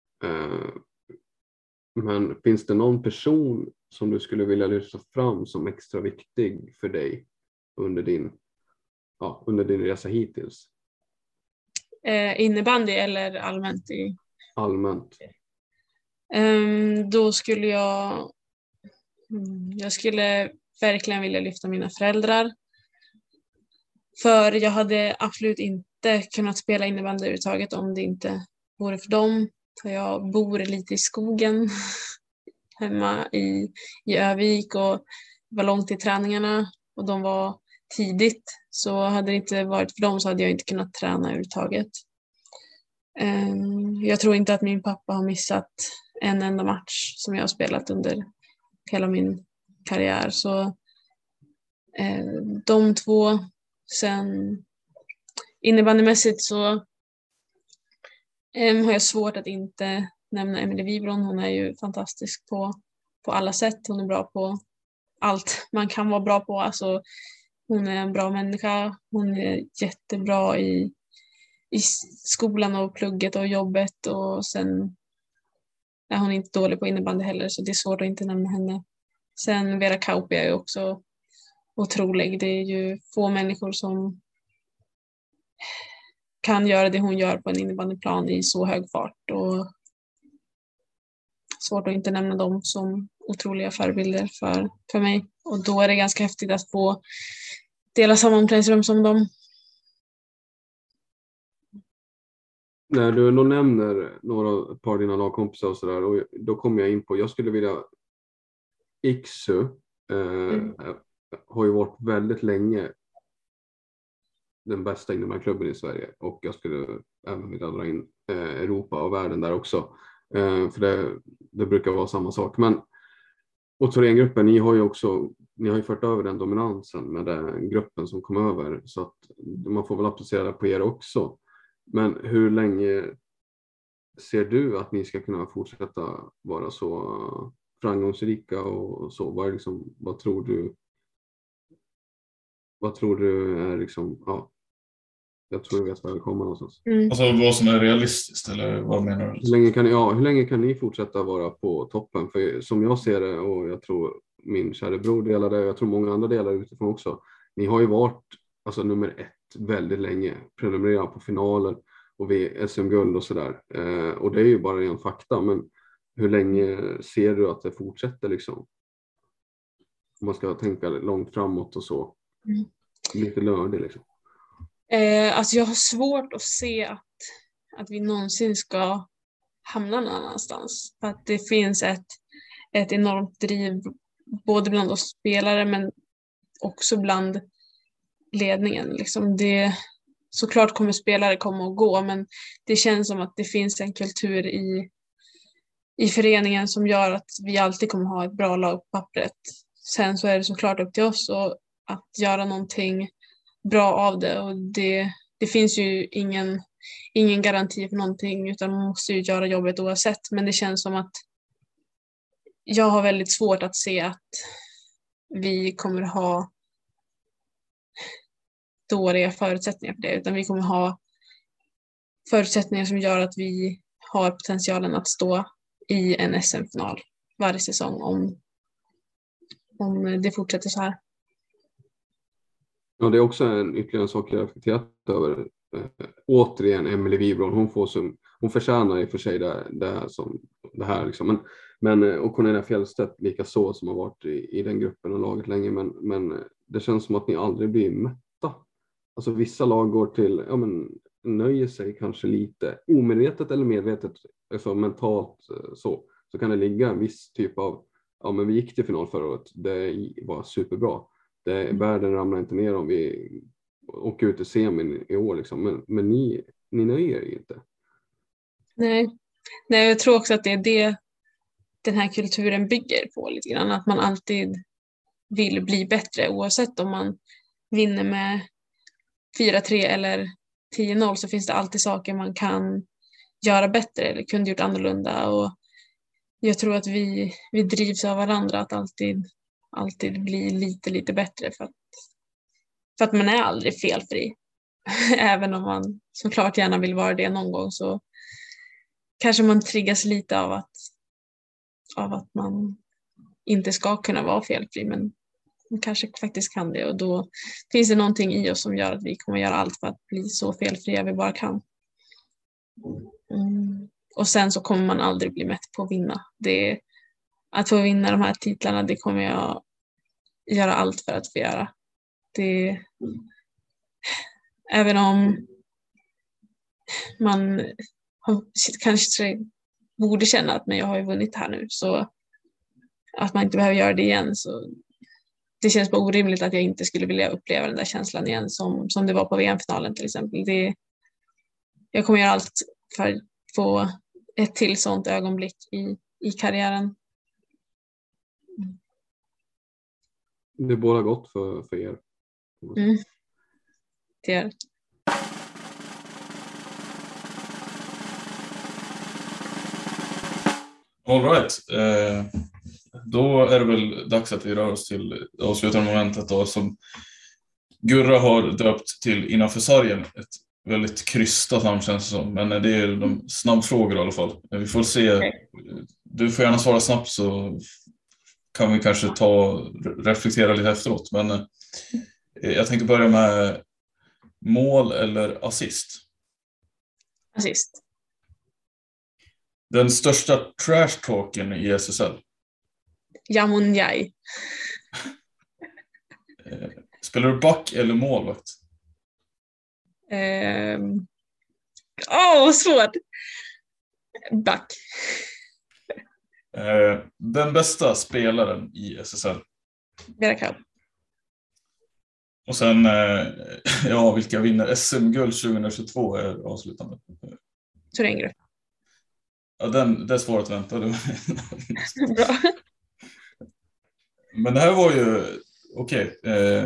Men finns det någon person som du skulle vilja lyfta fram som extra viktig för dig under din resa hittills? Innebandy eller allmänt? Allmänt. Då skulle jag skulle verkligen vilja lyfta mina föräldrar. För jag hade absolut inte kunnat spela innebandy överhuvudtaget om det inte vore för dem. För jag bor lite i skogen hemma i Övik och var långt till träningarna och de var tidigt. Så hade det inte varit för dem så hade jag inte kunnat träna överhuvudtaget. Jag tror inte att min pappa har missat en enda match som jag har spelat under hela min karriär. Så de två. Sen innebandymässigt så har jag svårt att inte nämna Emily Wibron. Hon är ju fantastisk på alla sätt. Hon är bra på allt man kan vara bra på. Alltså, hon är en bra människa. Hon är jättebra i skolan och plugget och jobbet. Och sen är hon inte dålig på innebandy heller, så det är svårt att inte nämna henne. Sen Vera Kauppi är ju också otrolig. Det är ju få människor som kan göra det hon gör på en innebandyplan i så hög fart. Och svårt att inte nämna dem som otroliga förebilder för mig. Och då är det ganska häftigt att få dela samma omklädningsrum som dem. När du då nämner ett par av dina lagkompisar och sådär, och då kommer jag in på, jag skulle vilja Iksu har ju varit väldigt länge den bästa innebandyklubben i Sverige, och jag skulle även vilja dra in Europa och världen där också, för det brukar vara samma sak. Men och Thorengruppen, ni har ju fört över den dominansen med den gruppen som kom över, så att man får väl applicera det på er också. Men hur länge ser du att ni ska kunna fortsätta vara så framgångsrika och så? Vad tror du är liksom, jag tror du vet var det kommer någonstans. Alltså vad som är realistiskt, eller vad menar du? Hur länge kan ni fortsätta vara på toppen? För som jag ser det, och jag tror min kära bror delar det, och jag tror många andra delar utifrån också, ni har ju varit nummer 1 väldigt länge, prenumererat på finaler och SM-guld och sådär. Och det är ju bara en fakta, men hur länge ser du att det fortsätter liksom? Om man ska tänka långt framåt och så. Lite lördig liksom. Alltså jag har svårt att se att vi någonsin ska hamna någon annanstans. För att det finns ett enormt driv både bland oss spelare men också bland ledningen. Liksom såklart kommer spelare komma och gå, men det känns som att det finns en kultur i föreningen som gör att vi alltid kommer ha ett bra lag på pappret. Sen så är det såklart upp till oss att göra någonting bra av det, och det finns ju ingen garanti för någonting, utan man måste ju göra jobbet oavsett. Men det känns som att jag har väldigt svårt att se att vi kommer ha dåliga förutsättningar för det, utan vi kommer ha förutsättningar som gör att vi har potentialen att stå i en SM-final varje säsong om det fortsätter så här. Ja, det är också ytterligare en sak jag har reflekterat över. Återigen, Emelie Wibron, hon förtjänar i och för sig det här liksom. Men och Cornelia Fjällstedt lika så, som har varit i den gruppen och laget länge, men det känns som att ni aldrig blir mätta. Alltså vissa lag går till, nöjer sig kanske lite omedvetet eller medvetet, alltså mentalt så kan det ligga en viss typ av, men vi gick till final förra året, det var superbra. Världen ramlar inte ner om vi åker ut i semin i år liksom. Men ni nöjer er inte. Nej, jag tror också att det är det den här kulturen bygger på lite grann. Att man alltid vill bli bättre, oavsett om man vinner med 4-3 eller 10-0, så finns det alltid saker man kan göra bättre eller kunde gjort annorlunda. Och jag tror att vi drivs av varandra att alltid bli lite bättre, för att man är aldrig felfri. Även om man såklart gärna vill vara det någon gång, så kanske man triggas lite av att man inte ska kunna vara felfri, men man kanske faktiskt kan det, och då finns det någonting i oss som gör att vi kommer göra allt för att bli så felfria vi bara kan. Och sen så kommer man aldrig bli mätt på att vinna. Att få vinna de här titlarna, det kommer jag göra allt för att få göra. Även om man kanske borde känna att jag har ju vunnit här nu, så att man inte behöver göra det igen, så det känns bara orimligt att jag inte skulle vilja uppleva den där känslan igen som det var på VM-finalen till exempel. Jag kommer göra allt för att få ett till sånt ögonblick i karriären. Det är båda gott för er. Det är. All right. Då är det väl dags att vi rör oss till avslutande momentet då, som Gurra har döpt till Innanför sargen. Ett väldigt krystat namn känns det som, men det är de snabbfrågor i alla fall. Vi får se. Okay. Du får gärna svara snabbt, så kan vi kanske reflektera lite efteråt. Men jag tänkte börja med mål eller assist? Assist. Den största trash-talken i SSL? Jamon Njai. Spelar du back eller målvakt? Svårt. Back. Den bästa spelaren i SSL? Berakab. Och sen, vilka vinner SM-guld 2022 är avslutande? Thorengrupp. Ja, det är svårt att vänta. Bra. Men det här var ju okej.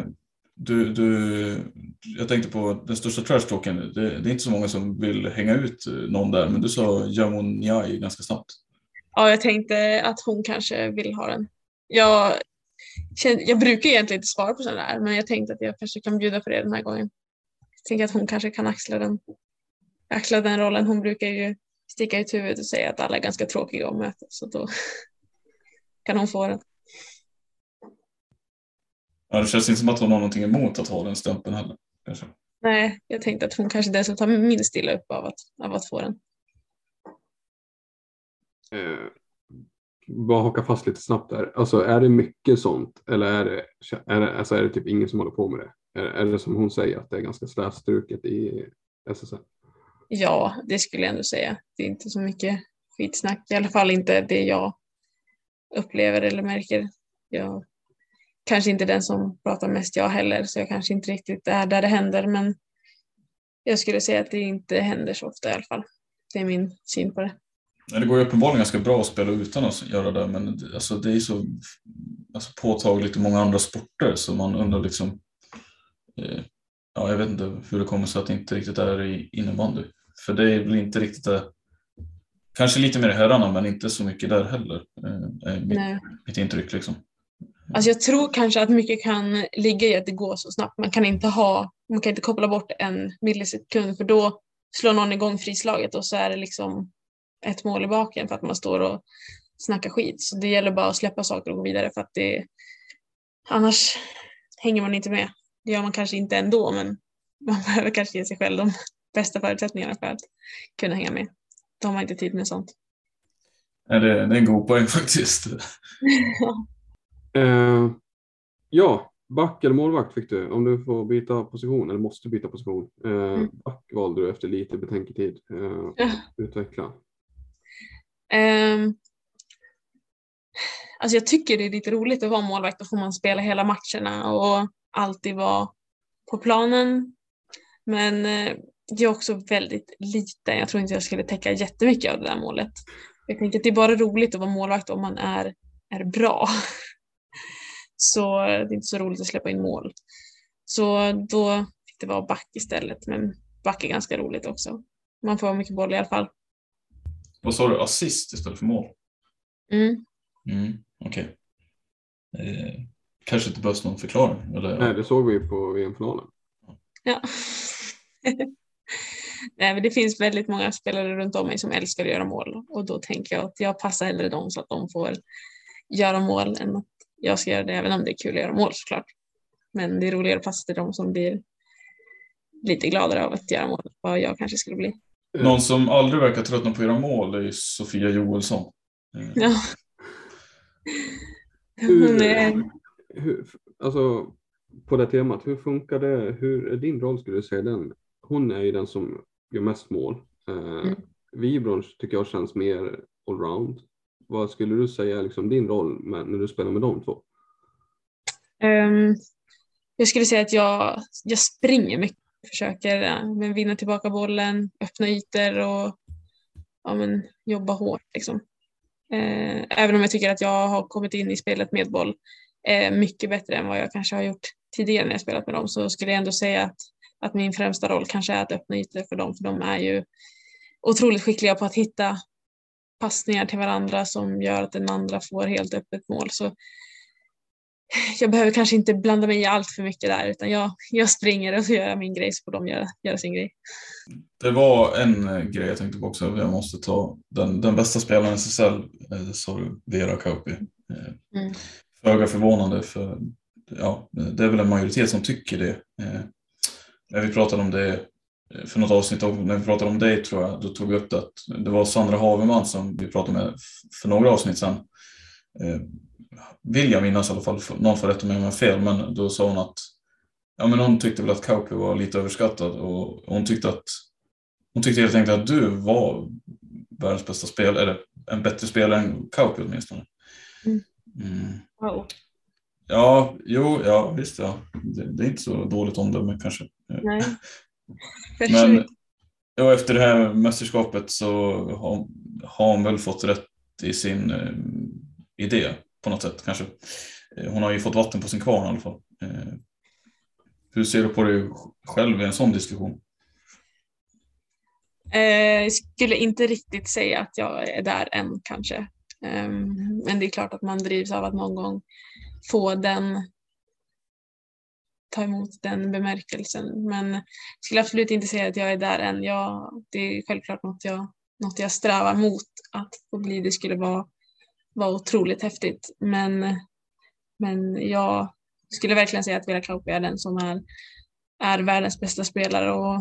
Jag tänkte på den största trash-talken. Det är inte så många som vill hänga ut någon där, men du sa Jamon Njai ganska snabbt. Ja, jag tänkte att hon kanske vill ha den. Jag brukar egentligen inte svara på sådana där, men jag tänkte att jag kanske kan bjuda på det den här gången. Jag tänker att hon kanske kan axla den rollen. Hon brukar ju sticka ut huvudet och säga att alla är ganska tråkiga att möta, så då kan hon få den. Ja, det känns inte som att hon har någonting emot att ha den stämpeln heller. Kanske. Nej, jag tänkte att hon kanske dessutom tar minst illa upp av att få den. bara haka fast lite snabbt där. Alltså är det mycket sånt eller är det typ ingen som håller på med det? Är det som hon säger att det är ganska slätstruket i SSL? Ja, det skulle jag ändå säga. Det är inte så mycket skitsnack. I alla fall inte det jag upplever eller märker. Jag kanske inte den som pratar mest jag heller, så jag kanske inte riktigt är där det händer, men jag skulle säga att det inte händer så ofta i alla fall. Det är min syn på det. Det går ju uppenbarligen ganska bra att spela utan att göra det, men alltså, det är så påtagligt i många andra sporter så man undrar liksom jag vet inte hur det kommer sig att det inte riktigt är i innebandy. För det är väl inte riktigt det. Kanske lite mer i herrarna, men inte så mycket där heller. Mitt intryck liksom. Alltså jag tror kanske att mycket kan ligga i att det går så snabbt. Man kan inte koppla bort en millisekund, för då slår någon igång frislaget och så är det liksom ett mål i baken för att man står och snackar skit. Så det gäller bara att släppa saker och gå vidare, för att annars hänger man inte med. Det gör man kanske inte ändå, men man behöver kanske ge sig själv de bästa förutsättningarna för att kunna hänga med. Då har man inte tid med sånt. Det är en god poäng faktiskt. Ja, back eller målvakt fick du. Om du får byta position eller måste byta position. Back valde du efter lite betänketid. Utveckla. Alltså jag tycker det är lite roligt att vara målvakt. Då får man spela hela matcherna och alltid vara på planen. Men det är också väldigt lite. Jag tror inte jag skulle täcka jättemycket av det där målet. Jag tänker att det är bara roligt att vara målvakt om man är bra. Så det är inte så roligt att släppa in mål. Så då fick det vara back istället. Men back är ganska roligt också. Man får mycket boll i alla fall. Vad sa du? Assist istället för mål? Okej. Kanske inte behövs någon förklaring. Eller? Nej, det såg vi på VM-finalen. Ja. Nej, men det finns väldigt många spelare runt om mig som älskar att göra mål. Och då tänker jag att jag passar hellre dem så att de får göra mål än att jag ska göra det, även om det är kul att göra mål såklart. Men det är roligare att passa till dem som blir lite gladare av att göra mål, vad jag kanske skulle bli. Någon som aldrig verkar tröttna på att göra mål är Sofia Joelsson. Ja. Alltså på det temat, hur funkar det? Hur är din roll, skulle du säga den? Hon är ju den som gör mest mål. Wibranch tycker jag känns mer allround. Vad skulle du säga liksom din roll när du spelar med de två? Jag skulle säga att jag springer mycket. Försöker vinna tillbaka bollen, öppna ytor och jobba hårt. Liksom. Även om jag tycker att jag har kommit in i spelet med boll mycket bättre än vad jag kanske har gjort tidigare när jag spelat med dem, så skulle jag ändå säga att min främsta roll kanske är att öppna ytor för dem. För de är ju otroligt skickliga på att hitta passningar till varandra som gör att den andra får helt öppet mål. Så jag behöver kanske inte blanda mig i allt för mycket där, utan jag springer och så gör jag min grej, så får de göra sin grej. Det var en grej jag tänkte på också. Jag måste ta den bästa spelaren i SSL, sa du, Vera Kauppi. Föga förvånande, för det är väl en majoritet som tycker det. När vi pratade om det för något avsnitt, när vi pratade om det tror jag, då tog vi upp det att det var Sandra Haveman som vi pratade med för några avsnitt sedan. Vill jag minnas i alla fall, någon får rätta mig om jag har fel, men då sa hon att hon tyckte väl att Kauppi var lite överskattad, och hon tyckte helt enkelt att du var världens bästa spelare, eller en bättre spelare än Kauppi åtminstone. Wow. Ja, visst, ja. Det är inte så dåligt omdöme kanske. Nej. Men efter det här mästerskapet så har hon väl fått rätt i sin idé på något sätt kanske. Hon har ju fått vatten på sin kvarn i alla fall. Hur ser du på dig själv i en sån diskussion? Jag skulle inte riktigt säga att jag är där än kanske. Men det är klart att man drivs av att någon gång få ta emot den bemärkelsen. Men jag skulle absolut inte säga att jag är där än. Det är självklart något jag strävar mot att få bli. Det skulle vara otroligt häftigt. Men jag skulle verkligen säga att Vera Kauppi är den som är världens bästa spelare. Och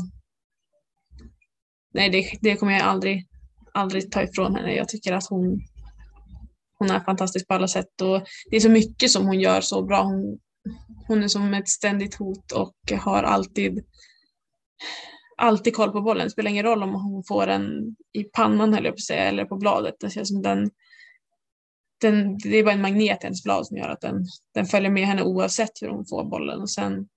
nej, det kommer jag aldrig ta ifrån henne. Jag tycker att hon hon är fantastisk på alla sätt och det är så mycket som hon gör så bra. Hon är som ett ständigt hot och har alltid koll på bollen. Det spelar ingen roll om hon får den i pannan eller på bladet. Det känns som det är bara en magnet i hennes blad som gör att den följer med henne oavsett hur hon får bollen. Och sen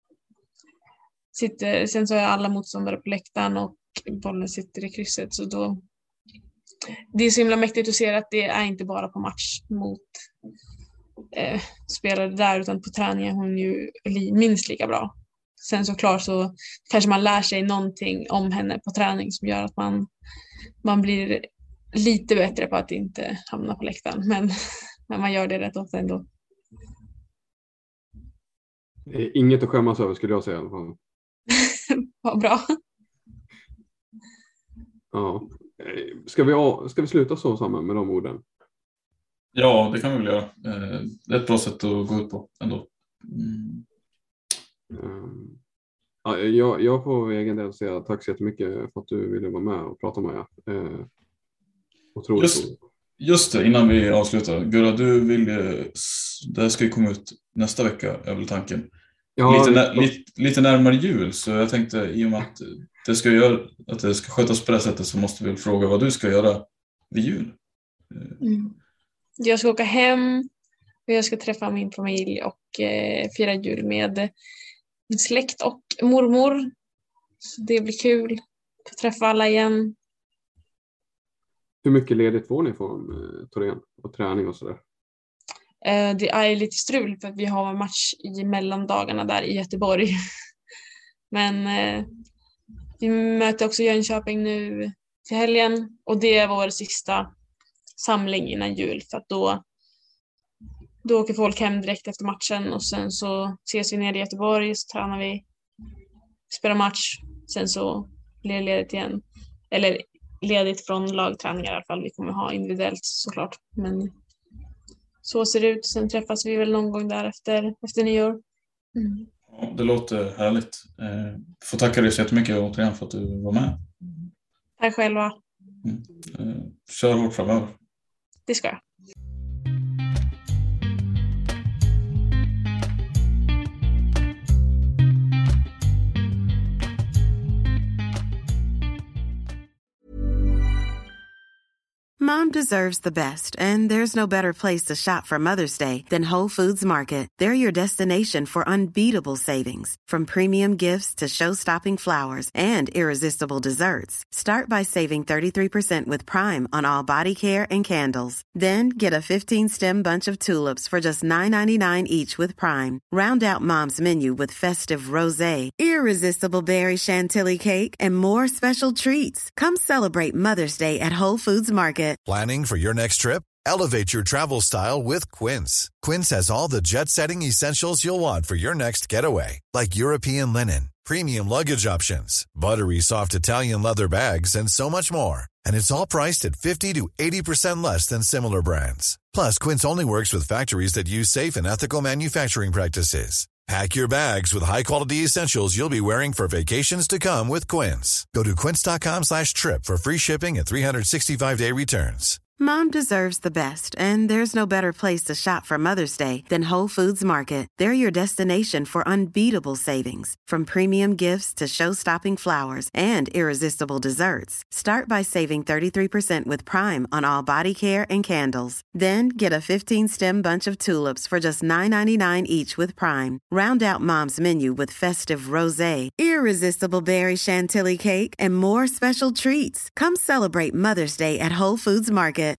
så är alla motståndare på läktaren och bollen sitter i krysset. Så då, det är så himla mäktigt att se att det är inte bara på match mot spelare där, utan på träningen hon ju minst lika bra. Sen såklart så kanske man lär sig någonting om henne på träning som gör att man blir lite bättre på att inte hamna på läktaren. Men man gör det rätt ofta ändå. Inget att skämmas över skulle jag säga i alla fall. Vad bra. Ja. Ska vi sluta så samman med de orden? Ja, det kan vi väl göra. Det är ett bra sätt att gå ut på ändå. Ja, jag får egen del säga tack så jättemycket för att du ville vara med och prata med mig. Just det, innan vi avslutar. Gurra, det här ska ju komma ut nästa vecka, är väl tanken. Ja, lite närmare jul, så jag tänkte i och med att det ska skötas på det sättet så måste vi fråga vad du ska göra vid jul. Jag ska åka hem och jag ska träffa min familj och fira jul med min släkt och mormor. Så det blir kul att träffa alla igen. Hur mycket ledigt får ni från Torén och träning och sådär? Det är lite strul för att vi har en match i mellandagarna där i Göteborg. Men vi möter också Jönköping nu till helgen och det är vår sista samling innan jul, för att då åker folk hem direkt efter matchen och sen så ses vi nere i Göteborg, så tränar vi, spelar match, sen så blir det ledigt igen. Eller ledigt från lagträningar i alla fall. Vi kommer ha individuellt såklart, men så ser det ut. Sen träffas vi väl någon gång där efter nyår. Ja, det låter härligt. Får tacka dig så jättemycket återigen för att du var med. Tack själva. Kör hårt framöver. Det ska jag. Mom deserves the best, and there's no better place to shop for Mother's Day than Whole Foods Market. They're your destination for unbeatable savings, from premium gifts to show-stopping flowers and irresistible desserts. Start by saving 33% with Prime on all body care and candles. Then get a 15-stem bunch of tulips for just $9.99 each with Prime. Round out Mom's menu with festive rosé, irresistible berry chantilly cake, and more special treats. Come celebrate Mother's Day at Whole Foods Market. Planning for your next trip? Elevate your travel style with Quince. Quince has all the jet-setting essentials you'll want for your next getaway, like European linen, premium luggage options, buttery soft Italian leather bags, and so much more. And it's all priced at 50 to 80% less than similar brands. Plus, Quince only works with factories that use safe and ethical manufacturing practices. Pack your bags with high-quality essentials you'll be wearing for vacations to come with Quince. Go to quince.com/trip for free shipping and 365-day returns. Mom deserves the best, and there's no better place to shop for Mother's Day than Whole Foods Market. They're your destination for unbeatable savings, from premium gifts to show-stopping flowers and irresistible desserts. Start by saving 33% with Prime on all body care and candles. Then get a 15-stem bunch of tulips for just $9.99 each with Prime. Round out Mom's menu with festive rosé, irresistible berry chantilly cake, and more special treats. Come celebrate Mother's Day at Whole Foods Market.